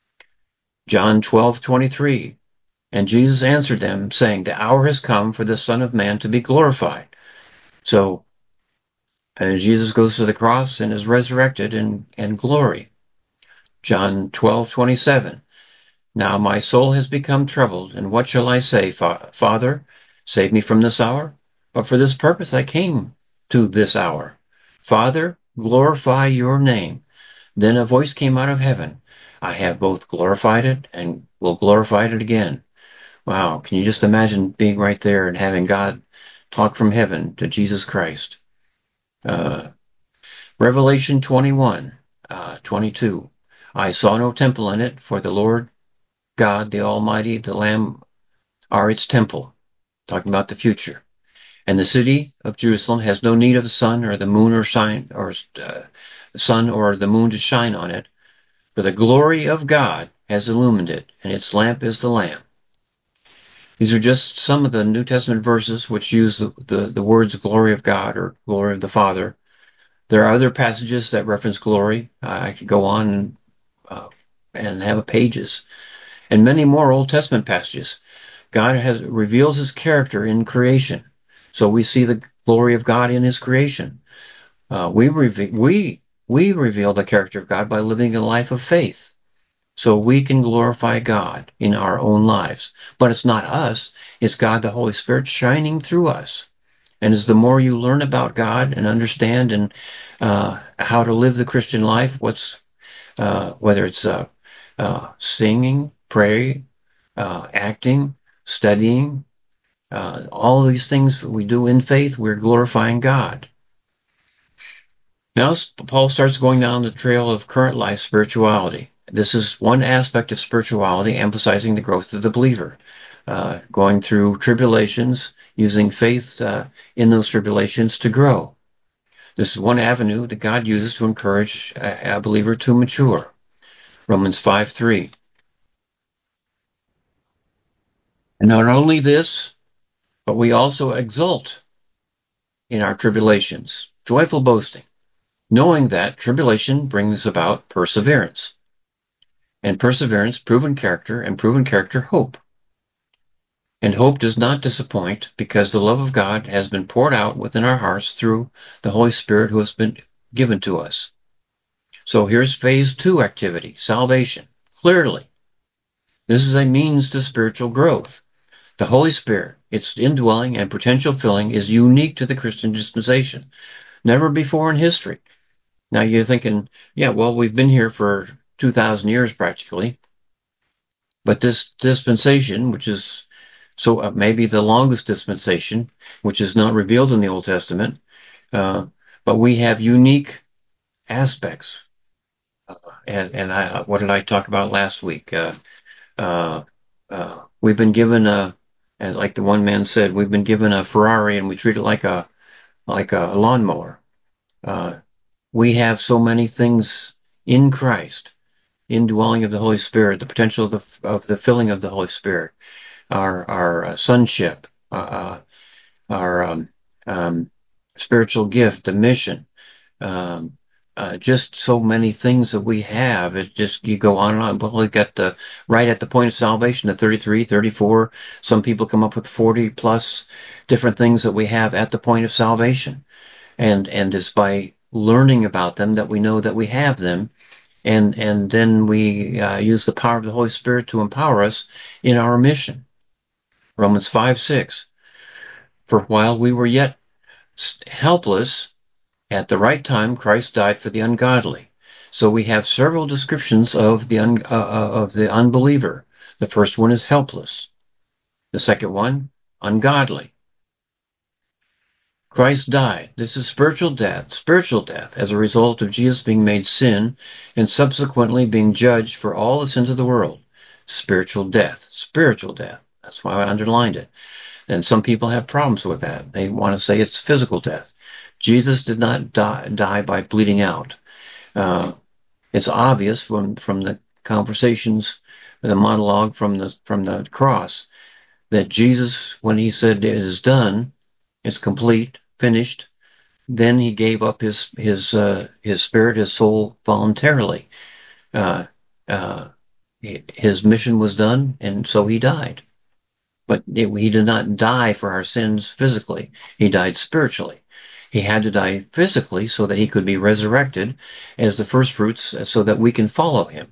John twelve twenty-three. And Jesus answered them, saying, the hour has come for the Son of Man to be glorified. So and Jesus goes to the cross and is resurrected in, in glory. John twelve twenty-seven. Now my soul has become troubled, and what shall I say? Fa- Father, save me from this hour? But for this purpose I came to this hour. Father, glorify your name. Then a voice came out of heaven. I have both glorified it and will glorify it again. Wow, can you just imagine being right there and having God talk from heaven to Jesus Christ? Uh, Revelation twenty-one, uh, twenty-two. I saw no temple in it, for the Lord God, the Almighty, the Lamb are its temple. Talking about the future. And the city of Jerusalem has no need of the sun or the moon or shine or uh, sun or the moon to shine on it, for the glory of God has illumined it, and its lamp is the Lamb. These are just some of the New Testament verses which use the, the, the words glory of God or glory of the Father. There are other passages that reference glory. Uh, I could go on and, uh, and have pages, and many more Old Testament passages. God has reveals his character in creation. So we see the glory of God in his creation. Uh, we, reve- we, we reveal the character of God by living a life of faith. So we can glorify God in our own lives. But it's not us. It's God, the Holy Spirit, shining through us. And as the more you learn about God and understand and uh, how to live the Christian life, what's uh, whether it's uh, uh, singing, praying, uh, acting, studying, uh, all of these things we do in faith, we're glorifying God. Now Paul starts going down the trail of current life spirituality. This is one aspect of spirituality, emphasizing the growth of the believer, uh, going through tribulations, using faith uh, in those tribulations to grow. This is one avenue that God uses to encourage a, a believer to mature. Romans five three. And not only this, but we also exult in our tribulations, joyful boasting, knowing that tribulation brings about perseverance, and perseverance, proven character, and proven character, hope. And hope does not disappoint, because the love of God has been poured out within our hearts through the Holy Spirit who has been given to us. So here's phase two activity, salvation. Clearly, this is a means to spiritual growth. The Holy Spirit, its indwelling and potential filling, is unique to the Christian dispensation. Never before in history. Now you're thinking, yeah, well, we've been here for two thousand years practically, but this dispensation, which is so uh, maybe the longest dispensation, which is not revealed in the Old Testament, uh, but we have unique aspects. Uh, and and I, what did I talk about last week? Uh, uh, uh, we've been given a, as like the one man said, we've been given a Ferrari and we treat it like a like a lawnmower. Uh, we have so many things in Christ, indwelling of the Holy Spirit, the potential of the of the filling of the Holy Spirit, our our uh, sonship, uh, uh, our um, um, spiritual gift, the mission, um, uh, just so many things that we have. It just, you go on and on. Well, we got the right at the point of salvation, the thirty-three, thirty-four. Some people come up with forty plus different things that we have at the point of salvation, and and it's by learning about them that we know that we have them. And and then we uh, use the power of the Holy Spirit to empower us in our mission. Romans five six. For while we were yet helpless, at the right time Christ died for the ungodly. So we have several descriptions of the un, uh, of the unbeliever. The first one is helpless. The second one, ungodly. Christ died. This is spiritual death, spiritual death as a result of Jesus being made sin and subsequently being judged for all the sins of the world. Spiritual death, spiritual death. That's why I underlined it. And some people have problems with that. They want to say it's physical death. Jesus did not die, die by bleeding out. Uh, it's obvious from, from the conversations, the monologue from the from the cross, that Jesus, when he said it is done, it's complete, finished, then he gave up his his uh, his spirit, his soul voluntarily. Uh, uh, his mission was done, and so he died. But it, he did not die for our sins physically. He died spiritually. He had to die physically so that he could be resurrected as the first fruits, so that we can follow him.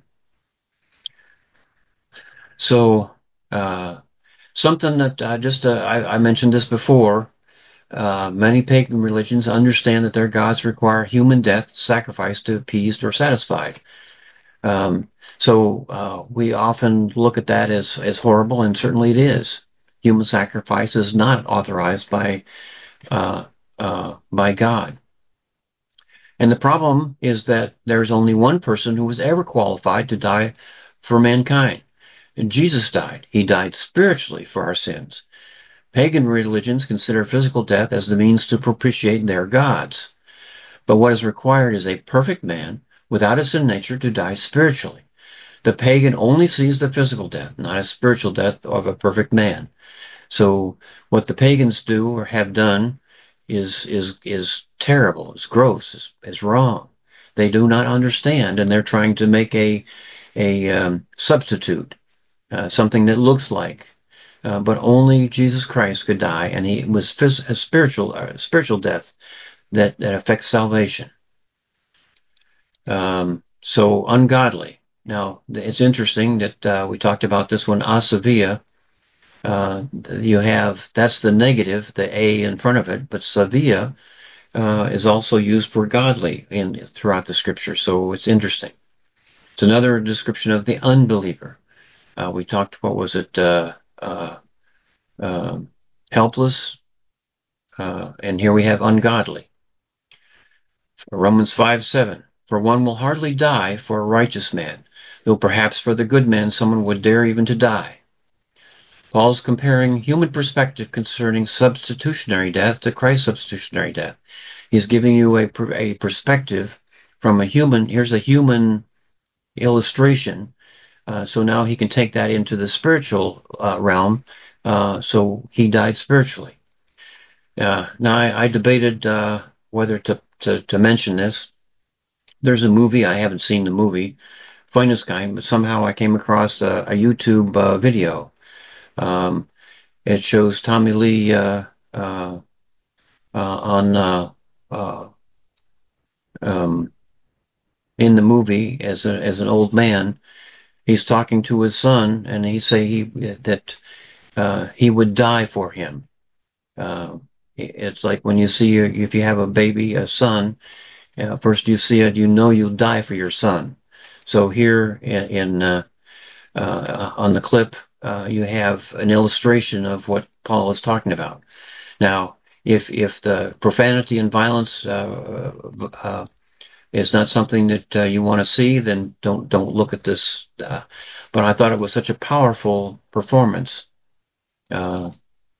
So uh, something that uh, just uh, I, I mentioned this before. Uh, many pagan religions understand that their gods require human death, sacrifice to appease or satisfied. Um, So uh, we often look at that as, as horrible, and certainly it is. Human sacrifice is not authorized by uh, uh, by God. And the problem is that there's only one person who was ever qualified to die for mankind. And Jesus died. He died spiritually for our sins. Pagan religions consider physical death as the means to propitiate their gods. But what is required is a perfect man without a sin nature to die spiritually. The pagan only sees the physical death, not a spiritual death of a perfect man. So what the pagans do or have done is is is terrible, is gross, is, is wrong. They do not understand, and they're trying to make a a um, substitute, uh, something that looks like. Uh, but only Jesus Christ could die, and he was phys- a spiritual uh, spiritual death that, that affects salvation. Um, so ungodly. Now it's interesting that uh, we talked about this one, asavia. Uh, you have that's the negative, the a in front of it, but savia uh, is also used for godly in throughout the scripture. So it's interesting. It's another description of the unbeliever. Uh, we talked. What was it? Uh, uh, uh, helpless, uh, and here we have ungodly. Romans five seven. For one will hardly die for a righteous man, though perhaps for the good man someone would dare even to die. Paul's comparing human perspective concerning substitutionary death to Christ's substitutionary death. He's giving you a, a perspective from a human. Here's a human illustration. Uh, so now he can take that into the spiritual uh, realm. Uh, so he died spiritually. Uh, now I, I debated uh, whether to, to, to mention this. There's a movie. I haven't seen the movie, Finest Kind, but somehow I came across a, a YouTube uh, video. Um, it shows Tommy Lee uh, uh, uh, on uh, uh, um, in the movie as a, as an old man. He's talking to his son, and he say he that uh, he would die for him. Uh, it's like when you see if you have a baby, a son. Uh, first you see it, you know you'll die for your son. So here in, in uh, uh, on the clip, uh, you have an illustration of what Paul is talking about. Now, if if the profanity and violence uh, uh, is not something that uh, you want to see, then don't don't look at this. Uh, but I thought it was such a powerful performance. Uh,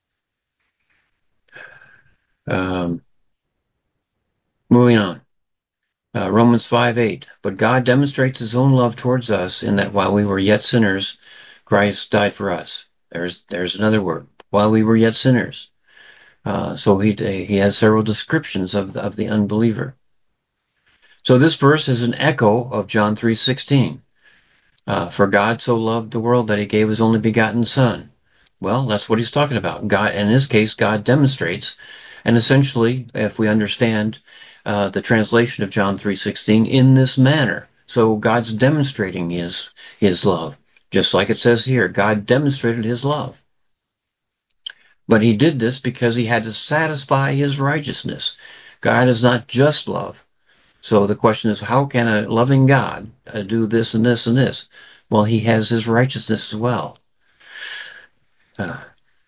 um, moving on. Uh, Romans five eight. But God demonstrates his own love towards us in that while we were yet sinners, Christ died for us. There's there's another word. While we were yet sinners. Uh, so he he has several descriptions of the, of the unbeliever. So this verse is an echo of John three sixteen. Uh, for God so loved the world that he gave his only begotten Son. Well, that's what he's talking about. God, in this case, God demonstrates, and essentially, if we understand uh, the translation of John three sixteen in this manner, so God's demonstrating his his love, just like it says here. God demonstrated his love. But he did this because he had to satisfy his righteousness. God is not just love. So the question is, how can a loving God uh, do this and this and this? Well, he has his righteousness as well. Uh,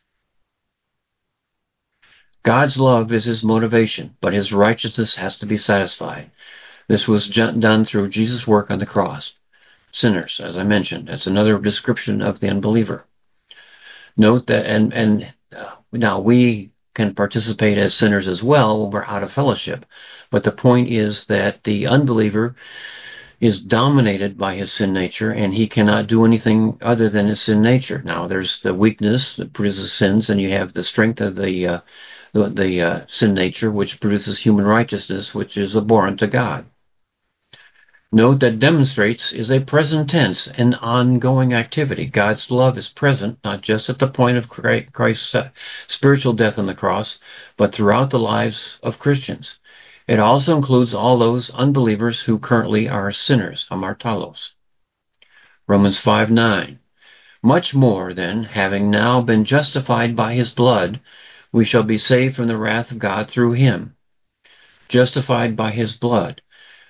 God's love is his motivation, but his righteousness has to be satisfied. This was done through Jesus' work on the cross. Sinners, as I mentioned, that's another description of the unbeliever. Note that, and, and uh, now we can participate as sinners as well when we're out of fellowship. But the point is that the unbeliever is dominated by his sin nature, and he cannot do anything other than his sin nature. Now, there's the weakness that produces sins, and you have the strength of the uh, the, the uh, sin nature, which produces human righteousness, which is abhorrent to God. Note that demonstrates is a present tense and ongoing activity. God's love is present, not just at the point of Christ's spiritual death on the cross, but throughout the lives of Christians. It also includes all those unbelievers who currently are sinners, hamartalos. Romans five nine. Much more, then, having now been justified by his blood, we shall be saved from the wrath of God through him. Justified by his blood.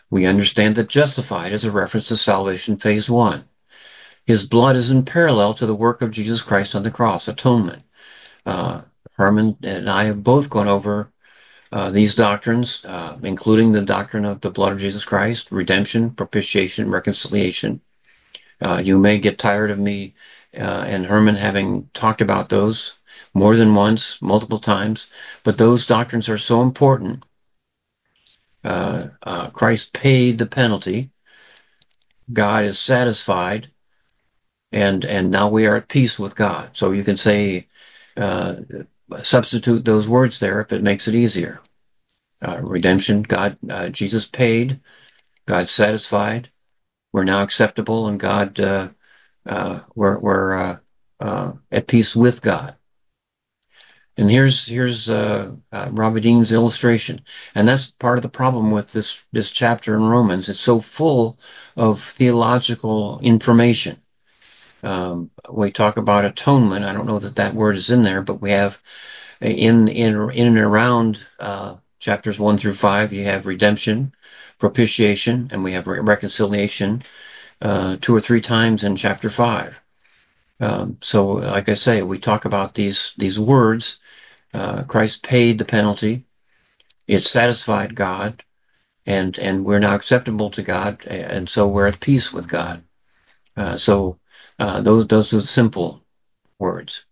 We understand that justified is a reference to salvation phase one. His blood is in parallel to the work of Jesus Christ on the cross, atonement. Uh, Herman and I have both gone over uh, these doctrines, uh, including the doctrine of the blood of Jesus Christ, redemption, propitiation, reconciliation. Uh, you may get tired of me uh, and Herman having talked about those more than once, multiple times, but those doctrines are so important. Uh, uh, Christ paid the penalty. God is satisfied, and and now we are at peace with God. So you can say, uh, substitute those words there if it makes it easier. Uh, redemption, God, uh, Jesus paid. God's satisfied. We're now acceptable, and God, uh, uh, we're we're uh, uh, at peace with God. And here's here's uh, uh, Robbie Dean's illustration, and that's part of the problem with this this chapter in Romans. It's so full of theological information. Um, we talk about atonement. I don't know that that word is in there, but we have in in in and around uh, chapters one through five. You have redemption, propitiation, and we have re- reconciliation uh, two or three times in chapter five. Um, so, like I say, we talk about these these words. Uh, Christ paid the penalty. It satisfied God, and and we're now acceptable to God, and so we're at peace with God. Uh, so uh, those those are simple words,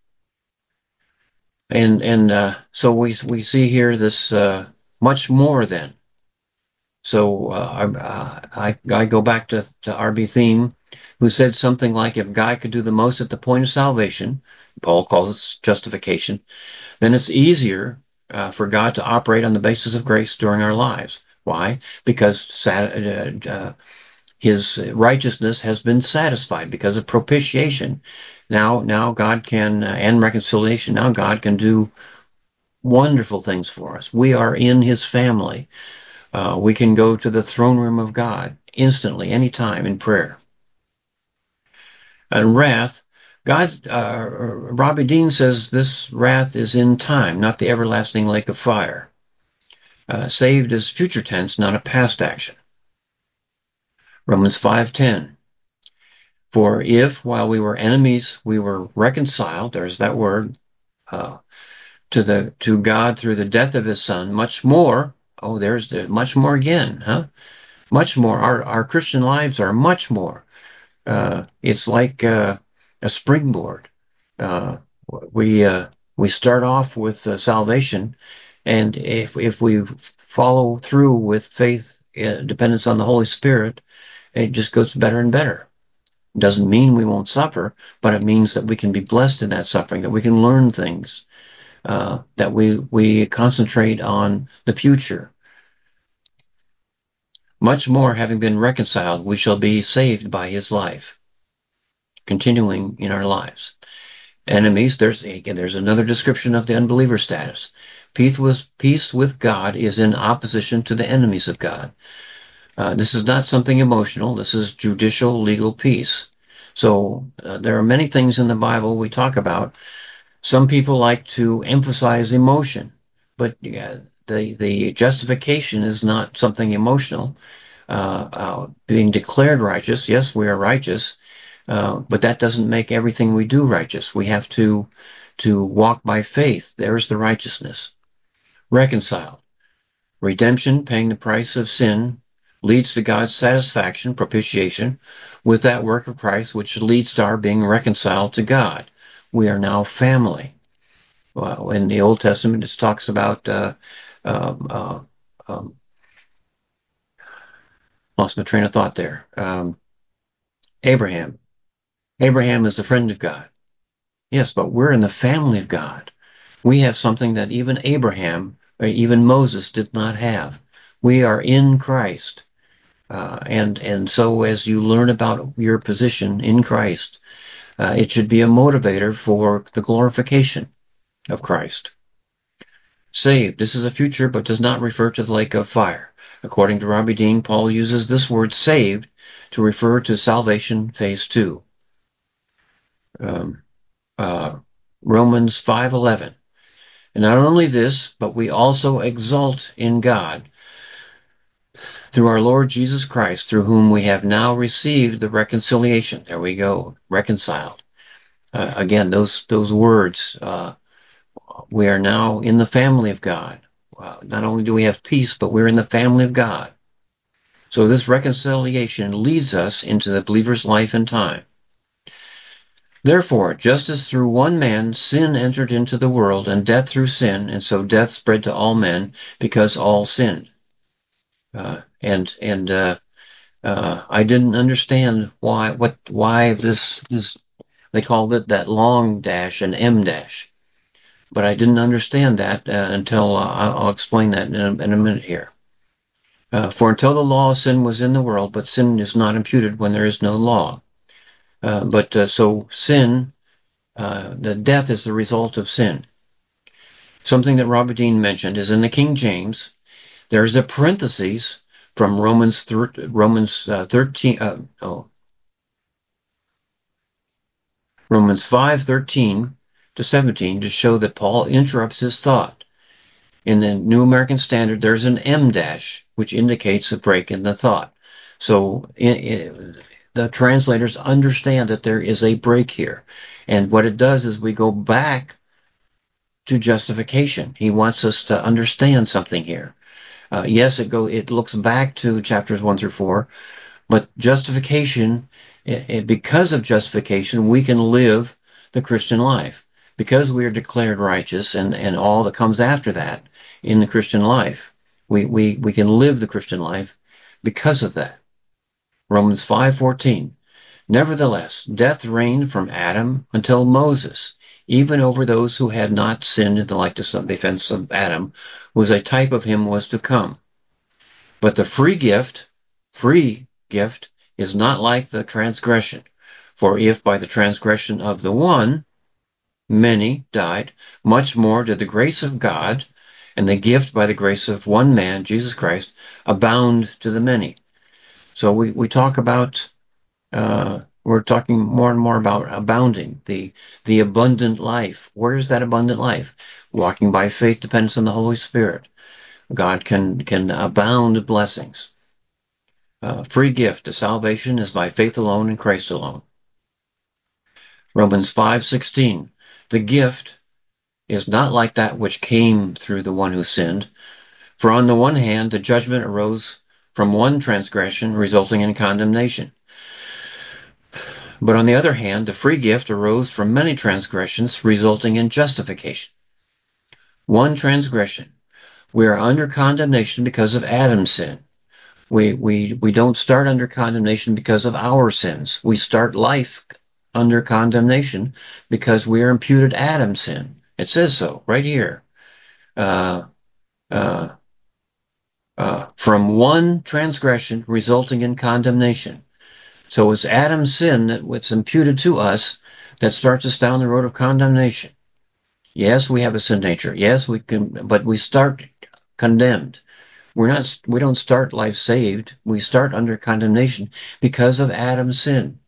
and and uh, so we we see here this uh, much more then. So uh, I, I I go back to to R B Thiem, who said something like, if God could do the most at the point of salvation, Paul calls it justification, then it's easier uh, for God to operate on the basis of grace during our lives. Why? Because sat- uh, uh, his righteousness has been satisfied because of propitiation. Now, now God can, uh, and reconciliation, now God can do wonderful things for us. We are in his family. Uh, we can go to the throne room of God instantly, anytime in prayer. And wrath, God, uh, Robbie Dean says this wrath is in time, not the everlasting lake of fire. Uh, saved is future tense, not a past action. Romans five ten. For if, while we were enemies, we were reconciled, there's that word, uh, to the to God through the death of his Son, much more, oh, there's the much more again, huh? Much more. Our, our Christian lives are much more. Uh, it's like uh, a springboard. Uh, we uh, we start off with uh, salvation, and if if we follow through with faith, uh, dependence on the Holy Spirit, it just goes better and better. It doesn't mean we won't suffer, but it means that we can be blessed in that suffering, that we can learn things, uh, that we we concentrate on the future. Much more, having been reconciled, we shall be saved by his life, continuing in our lives. Enemies, there's again, there's another description of the unbeliever status. Peace with, peace with God is in opposition to the enemies of God. Uh, this is not something emotional. This is judicial, legal peace. So uh, there are many things in the Bible we talk about. Some people like to emphasize emotion, but uh, the the justification is not something emotional. Uh, uh, being declared righteous, yes, we are righteous, uh, but that doesn't make everything we do righteous. We have to to walk by faith. There's the righteousness. Reconciled. Redemption, paying the price of sin, leads to God's satisfaction, propitiation, with that work of Christ, which leads to our being reconciled to God. We are now family. Well, in the Old Testament, it talks about, uh, um, uh, um, lost my train of thought there. Um, Abraham. Abraham is the friend of God. Yes, but we're in the family of God. We have something that even Abraham or even Moses did not have. We are in Christ. Uh, and, and so as you learn about your position in Christ, uh, it should be a motivator for the glorification of Christ. Saved. This is a future, but does not refer to the lake of fire. According to Robbie Dean, Paul uses this word saved to refer to salvation phase two. Um, uh, Romans five eleven. And not only this, but we also exult in God through our Lord Jesus Christ, through whom we have now received the reconciliation. There we go, reconciled. Uh, again, those those words. Uh, we are now in the family of God. Uh, not only do we have peace, but we're in the family of God. So this reconciliation leads us into the believer's life and time. Therefore, just as through one man sin entered into the world, and death through sin, and so death spread to all men because all sinned. Uh, and and uh, uh, I didn't understand why what why this this they called it that long dash and M dash, but I didn't understand that uh, until uh, I'll explain that in a, in a minute here. Uh, for until the law, sin was in the world, but sin is not imputed when there is no law. Uh, but uh, so sin, uh, the death is the result of sin. Something that Robert Dean mentioned is in the King James, there's a parenthesis from Romans thir- Romans uh, thirteen. Uh, oh, Romans five thirteen to seventeen to show that Paul interrupts his thought. In the New American Standard, there's an M dash, which indicates a break in the thought. So in, in, the translators understand that there is a break here. And what it does is we go back to justification. He wants us to understand something here. Uh, yes, it go it looks back to chapters one through four, but justification, it, it, because of justification, we can live the Christian life. Because we are declared righteous and, and all that comes after that in the Christian life, we, we, we can live the Christian life because of that. Romans five fourteen. Nevertheless, death reigned from Adam until Moses, even over those who had not sinned in the likeness of the offense of Adam, was a type of him was to come. But the free gift, free gift, is not like the transgression. For if by the transgression of the one many died, much more did the grace of God and the gift by the grace of one man, Jesus Christ, abound to the many. So we, we talk about, uh, we're talking more and more about abounding, the the abundant life. Where is that abundant life? Walking by faith, dependence on the Holy Spirit. God can, can abound blessings. Uh, free gift to salvation is by faith alone in Christ alone. Romans five sixteen. The gift is not like that which came through the one who sinned. For on the one hand, the judgment arose from one transgression, resulting in condemnation. But on the other hand, the free gift arose from many transgressions, resulting in justification. One transgression. We are under condemnation because of Adam's sin. We, we, we don't start under condemnation because of our sins. We start life under condemnation because we are imputed Adam's sin. It says so right here. Uh, uh, uh, from one transgression resulting in condemnation. So it's Adam's sin that was imputed to us that starts us down the road of condemnation. Yes, we have a sin nature. Yes, we can, but we start condemned. We're not, we don't start life saved. We start under condemnation because of Adam's sin.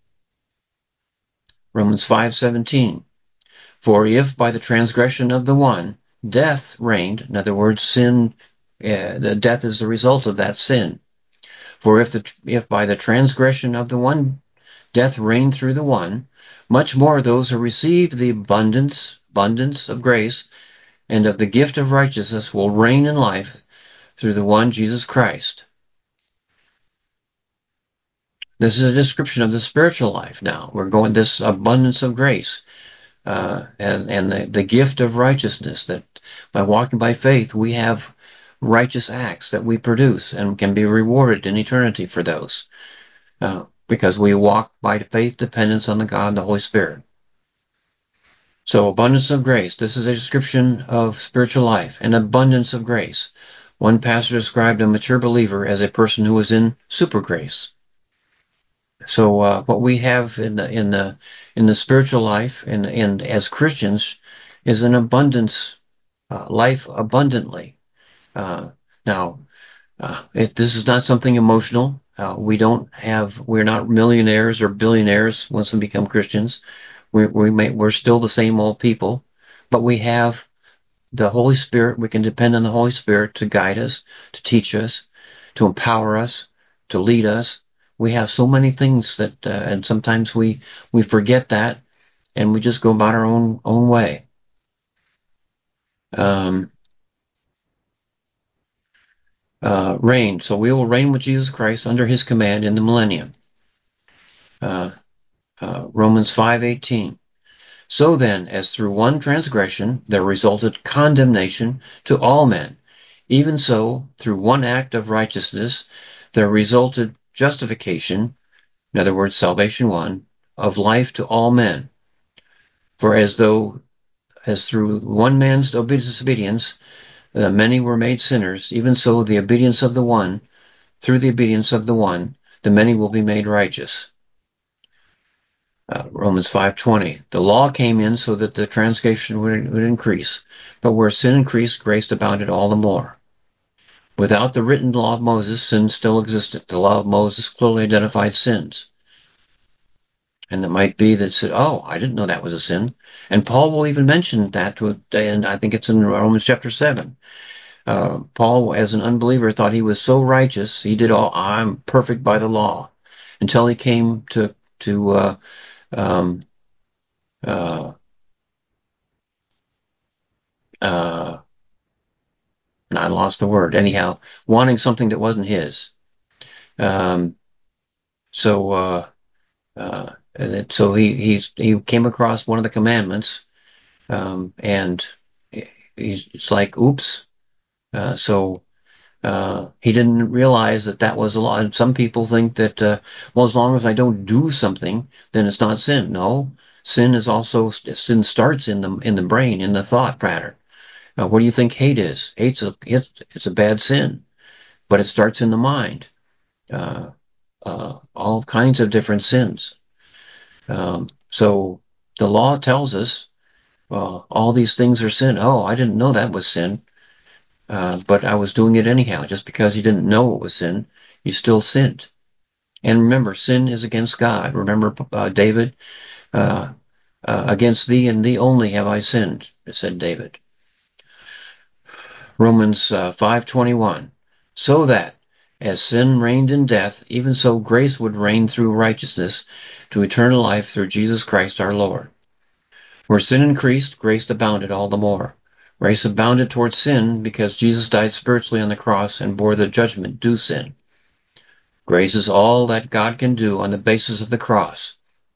Romans five seventeen. For if by the transgression of the one, death reigned, in other words, sin, uh, the death is the result of that sin. For if the, if by the transgression of the one, death reigned through the one, much more those who received the abundance, abundance of grace and of the gift of righteousness will reign in life through the one Jesus Christ. This is a description of the spiritual life now. We're going this abundance of grace uh, and, and the, the gift of righteousness, that by walking by faith we have righteous acts that we produce and can be rewarded in eternity for those uh, because we walk by faith dependence on the God and the Holy Spirit. So abundance of grace. This is a description of spiritual life, an abundance of grace. One pastor described a mature believer as a person who is in super grace. So uh, what we have in the in the in the spiritual life and and as Christians is an abundance uh, life abundantly. Uh, now, uh, if this is not something emotional. Uh, we don't have. We're not millionaires or billionaires once we become Christians. We we may we're still the same old people, but we have the Holy Spirit. We can depend on the Holy Spirit to guide us, to teach us, to empower us, to lead us. We have so many things that, uh, and sometimes we, we forget that, and we just go about our own own way. Um, uh, reign. So we will reign with Jesus Christ under his command in the millennium. Uh, uh, Romans five eighteen. So then, as through one transgression there resulted condemnation to all men, even so, through one act of righteousness there resulted justification, in other words, salvation one, of life to all men. For as though, as through one man's disobedience, uh, many were made sinners, even so the obedience of the one, through the obedience of the one, the many will be made righteous. Uh, Romans five twenty. The law came in so that the transgression would, would increase, but where sin increased, grace abounded all the more. Without the written law of Moses, sin still existed. The law of Moses clearly identified sins. And it might be that said, oh, I didn't know that was a sin. And Paul will even mention that, to, and I think it's in Romans chapter seven. Uh, Paul, as an unbeliever, thought he was so righteous, he did all, I'm perfect by the law, until he came to, to uh, um, uh, uh, I lost the word. Anyhow, wanting something that wasn't his. Um, so, uh, uh, and so he he's, he came across one of the commandments, um, and he's it's like, oops. Uh, so uh, he didn't realize that that was a law. And some people think that, uh, well, as long as I don't do something, then it's not sin. No, sin is also sin starts in the in the brain, in the thought pattern. Uh, what do you think hate is? Hate's a it's, it's a bad sin, but it starts in the mind. Uh, uh, all kinds of different sins. Um, so the law tells us uh, all these things are sin. Oh, I didn't know that was sin, uh, but I was doing it anyhow. Just because you didn't know it was sin, you still sinned. And remember, sin is against God. Remember, uh, David, uh, uh, against thee and thee only have I sinned, said David. Romans uh, five twenty-one. So that, as sin reigned in death, even so grace would reign through righteousness to eternal life through Jesus Christ our Lord. Where sin increased, grace abounded all the more. Grace abounded towards sin because Jesus died spiritually on the cross and bore the judgment due sin. Grace is all that God can do on the basis of the cross.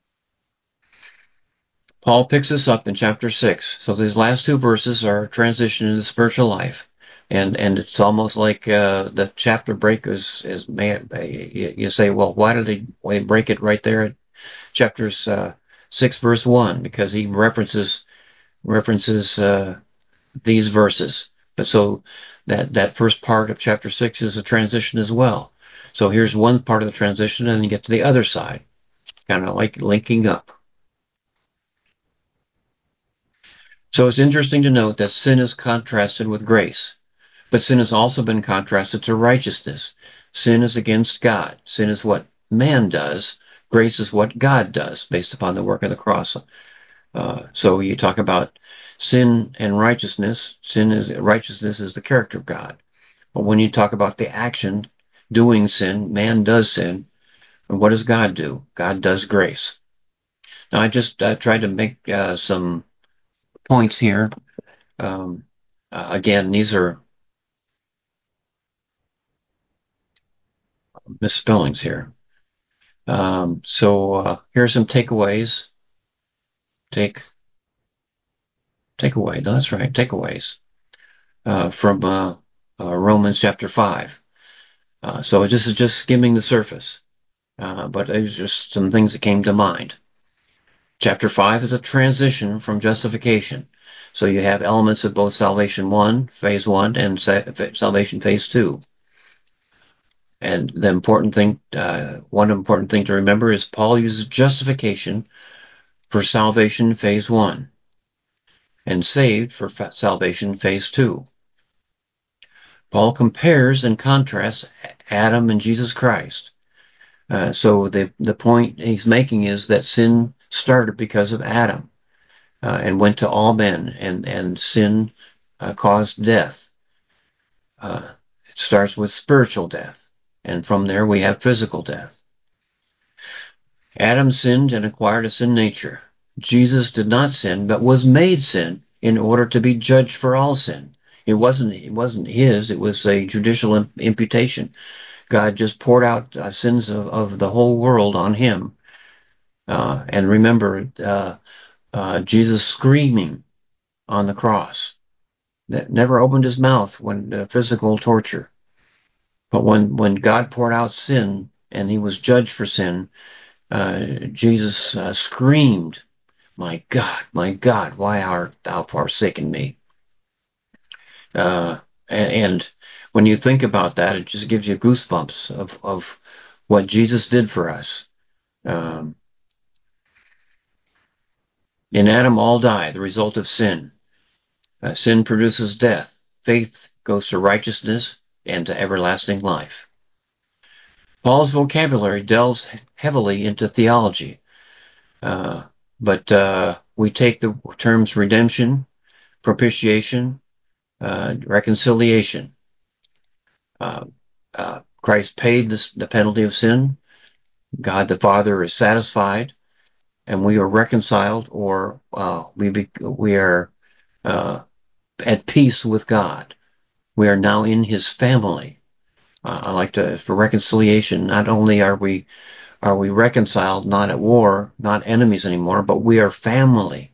Paul picks us up in chapter six. So these last two verses are a transition into spiritual life. And and it's almost like uh, the chapter break is, is you say, well, why did he, why break it right there at chapters uh, six, verse one? Because he references references uh, these verses. But so that, that first part of chapter six is a transition as well. So here's one part of the transition, and then you get to the other side, kind of like linking up. So it's interesting to note that sin is contrasted with grace. But sin has also been contrasted to righteousness. Sin is against God. Sin is what man does. Grace is what God does, based upon the work of the cross. Uh, so you talk about sin and righteousness. Sin is righteousness is the character of God. But when you talk about the action, doing sin, man does sin. And what does God do? God does grace. Now I just uh, tried to make uh, some points here. Um, uh, again, these are misspellings here. Um, so uh, here are some takeaways. Take takeaway. That's right. Takeaways uh, from uh, uh, Romans chapter five. Uh, so this is just skimming the surface, uh, but there's just some things that came to mind. Chapter five is a transition from justification. So you have elements of both salvation one, phase one, and salvation phase two. And the important thing, uh, one important thing to remember is Paul uses justification for salvation phase one, and saved for salvation phase two. Paul compares and contrasts Adam and Jesus Christ. Uh, so the the point he's making is that sin started because of Adam uh, and went to all men, and and sin uh, caused death. Uh, it starts with spiritual death. and from there we have physical death. Adam sinned and acquired a sin nature. Jesus did not sin, but was made sin in order to be judged for all sin. It wasn't, it wasn't his, it was a judicial imputation. God just poured out uh, sins of, of the whole world on him. Uh, and remember, uh, uh, Jesus screaming on the cross, that never opened his mouth when uh, physical torture. But when, when God poured out sin and he was judged for sin, uh, Jesus uh, screamed, "My God, my God, why art thou forsaken me?" Uh, and, and when you think about that, it just gives you goosebumps of, of what Jesus did for us. Um, in Adam, all die, the result of sin. Uh, sin produces death. Faith goes to righteousness and to everlasting life. Paul's vocabulary delves heavily into theology, uh, but uh, we take the terms redemption, propitiation, uh, reconciliation. Uh, uh, Christ paid this, the penalty of sin. God the Father is satisfied, and we are reconciled, or uh, we be, we are uh, at peace with God. We are now in His family. Uh, I like to for reconciliation. Not only are we are we reconciled, not at war, not enemies anymore, but we are family.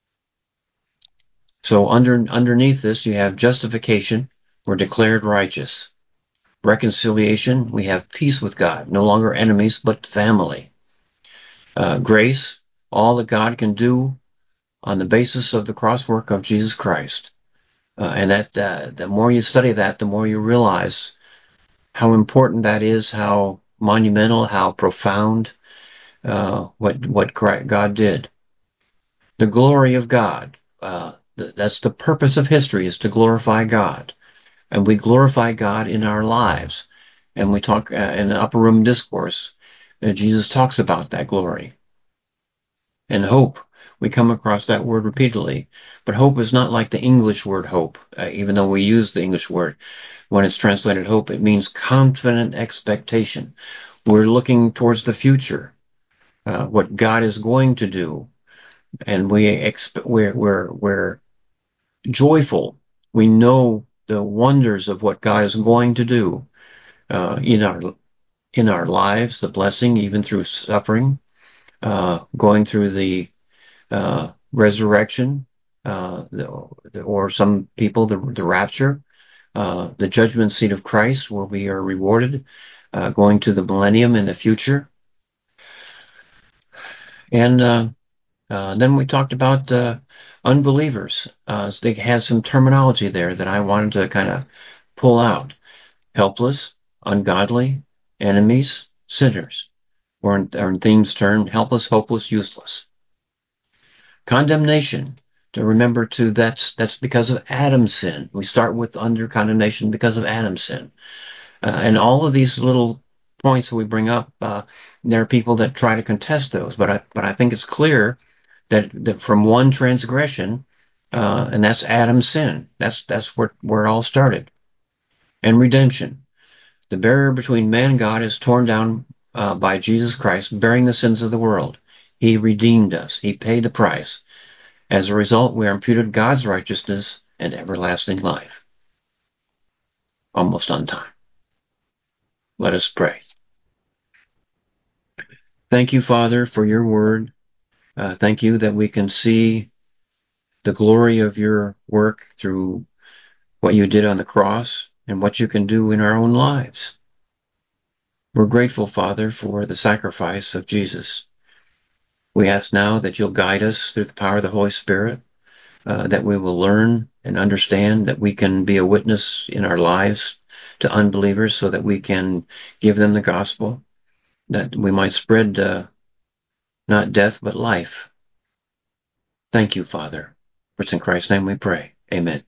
So under underneath this, you have justification. We're declared righteous. Reconciliation, we have peace with God, no longer enemies, but family. Uh, grace, all that God can do on the basis of the cross work of Jesus Christ. Uh, and that uh, the more you study that, the more you realize how important that is, how monumental, how profound uh, what what God did. The glory of God. Uh, th- that's the purpose of history, is to glorify God. And we glorify God in our lives. And we talk uh, in the upper room discourse, uh, Jesus talks about that glory. And hope, we come across that word repeatedly. But hope is not like the English word hope, uh, even though we use the English word. When it's translated hope, it means confident expectation. We're looking towards the future, uh, what God is going to do. And we exp- we're, we're, we're joyful. We know the wonders of what God is going to do uh, in our in our lives, the blessing, even through suffering, uh, going through the uh, resurrection, uh, the, the, or some people, the, the rapture, uh, the judgment seat of Christ, where we are rewarded, uh, going to the millennium in the future. And uh, uh, then we talked about uh, unbelievers. Uh, so they had some terminology there that I wanted to kind of pull out. Helpless, ungodly, enemies, sinners. Or in, or in Thiem's term, helpless, hopeless, useless. Condemnation. To remember too, that's that's because of Adam's sin. We start with under condemnation because of Adam's sin. Uh, and all of these little points that we bring up, uh, there are people that try to contest those, but I but I think it's clear that that from one transgression, uh, and that's Adam's sin. That's that's where where it all started. And redemption. The barrier between man and God is torn down uh, by Jesus Christ, bearing the sins of the world. He redeemed us. He paid the price. As a result, we are imputed God's righteousness and everlasting life. Almost on time. Let us pray. Thank you, Father, for your word. Uh, thank you that we can see the glory of your work through what you did on the cross and what you can do in our own lives. We're grateful, Father, for the sacrifice of Jesus. We ask now that you'll guide us through the power of the Holy Spirit, uh, that we will learn and understand that we can be a witness in our lives to unbelievers so that we can give them the gospel, that we might spread uh, not death but life. Thank you, Father. For it's in Christ's name we pray. Amen.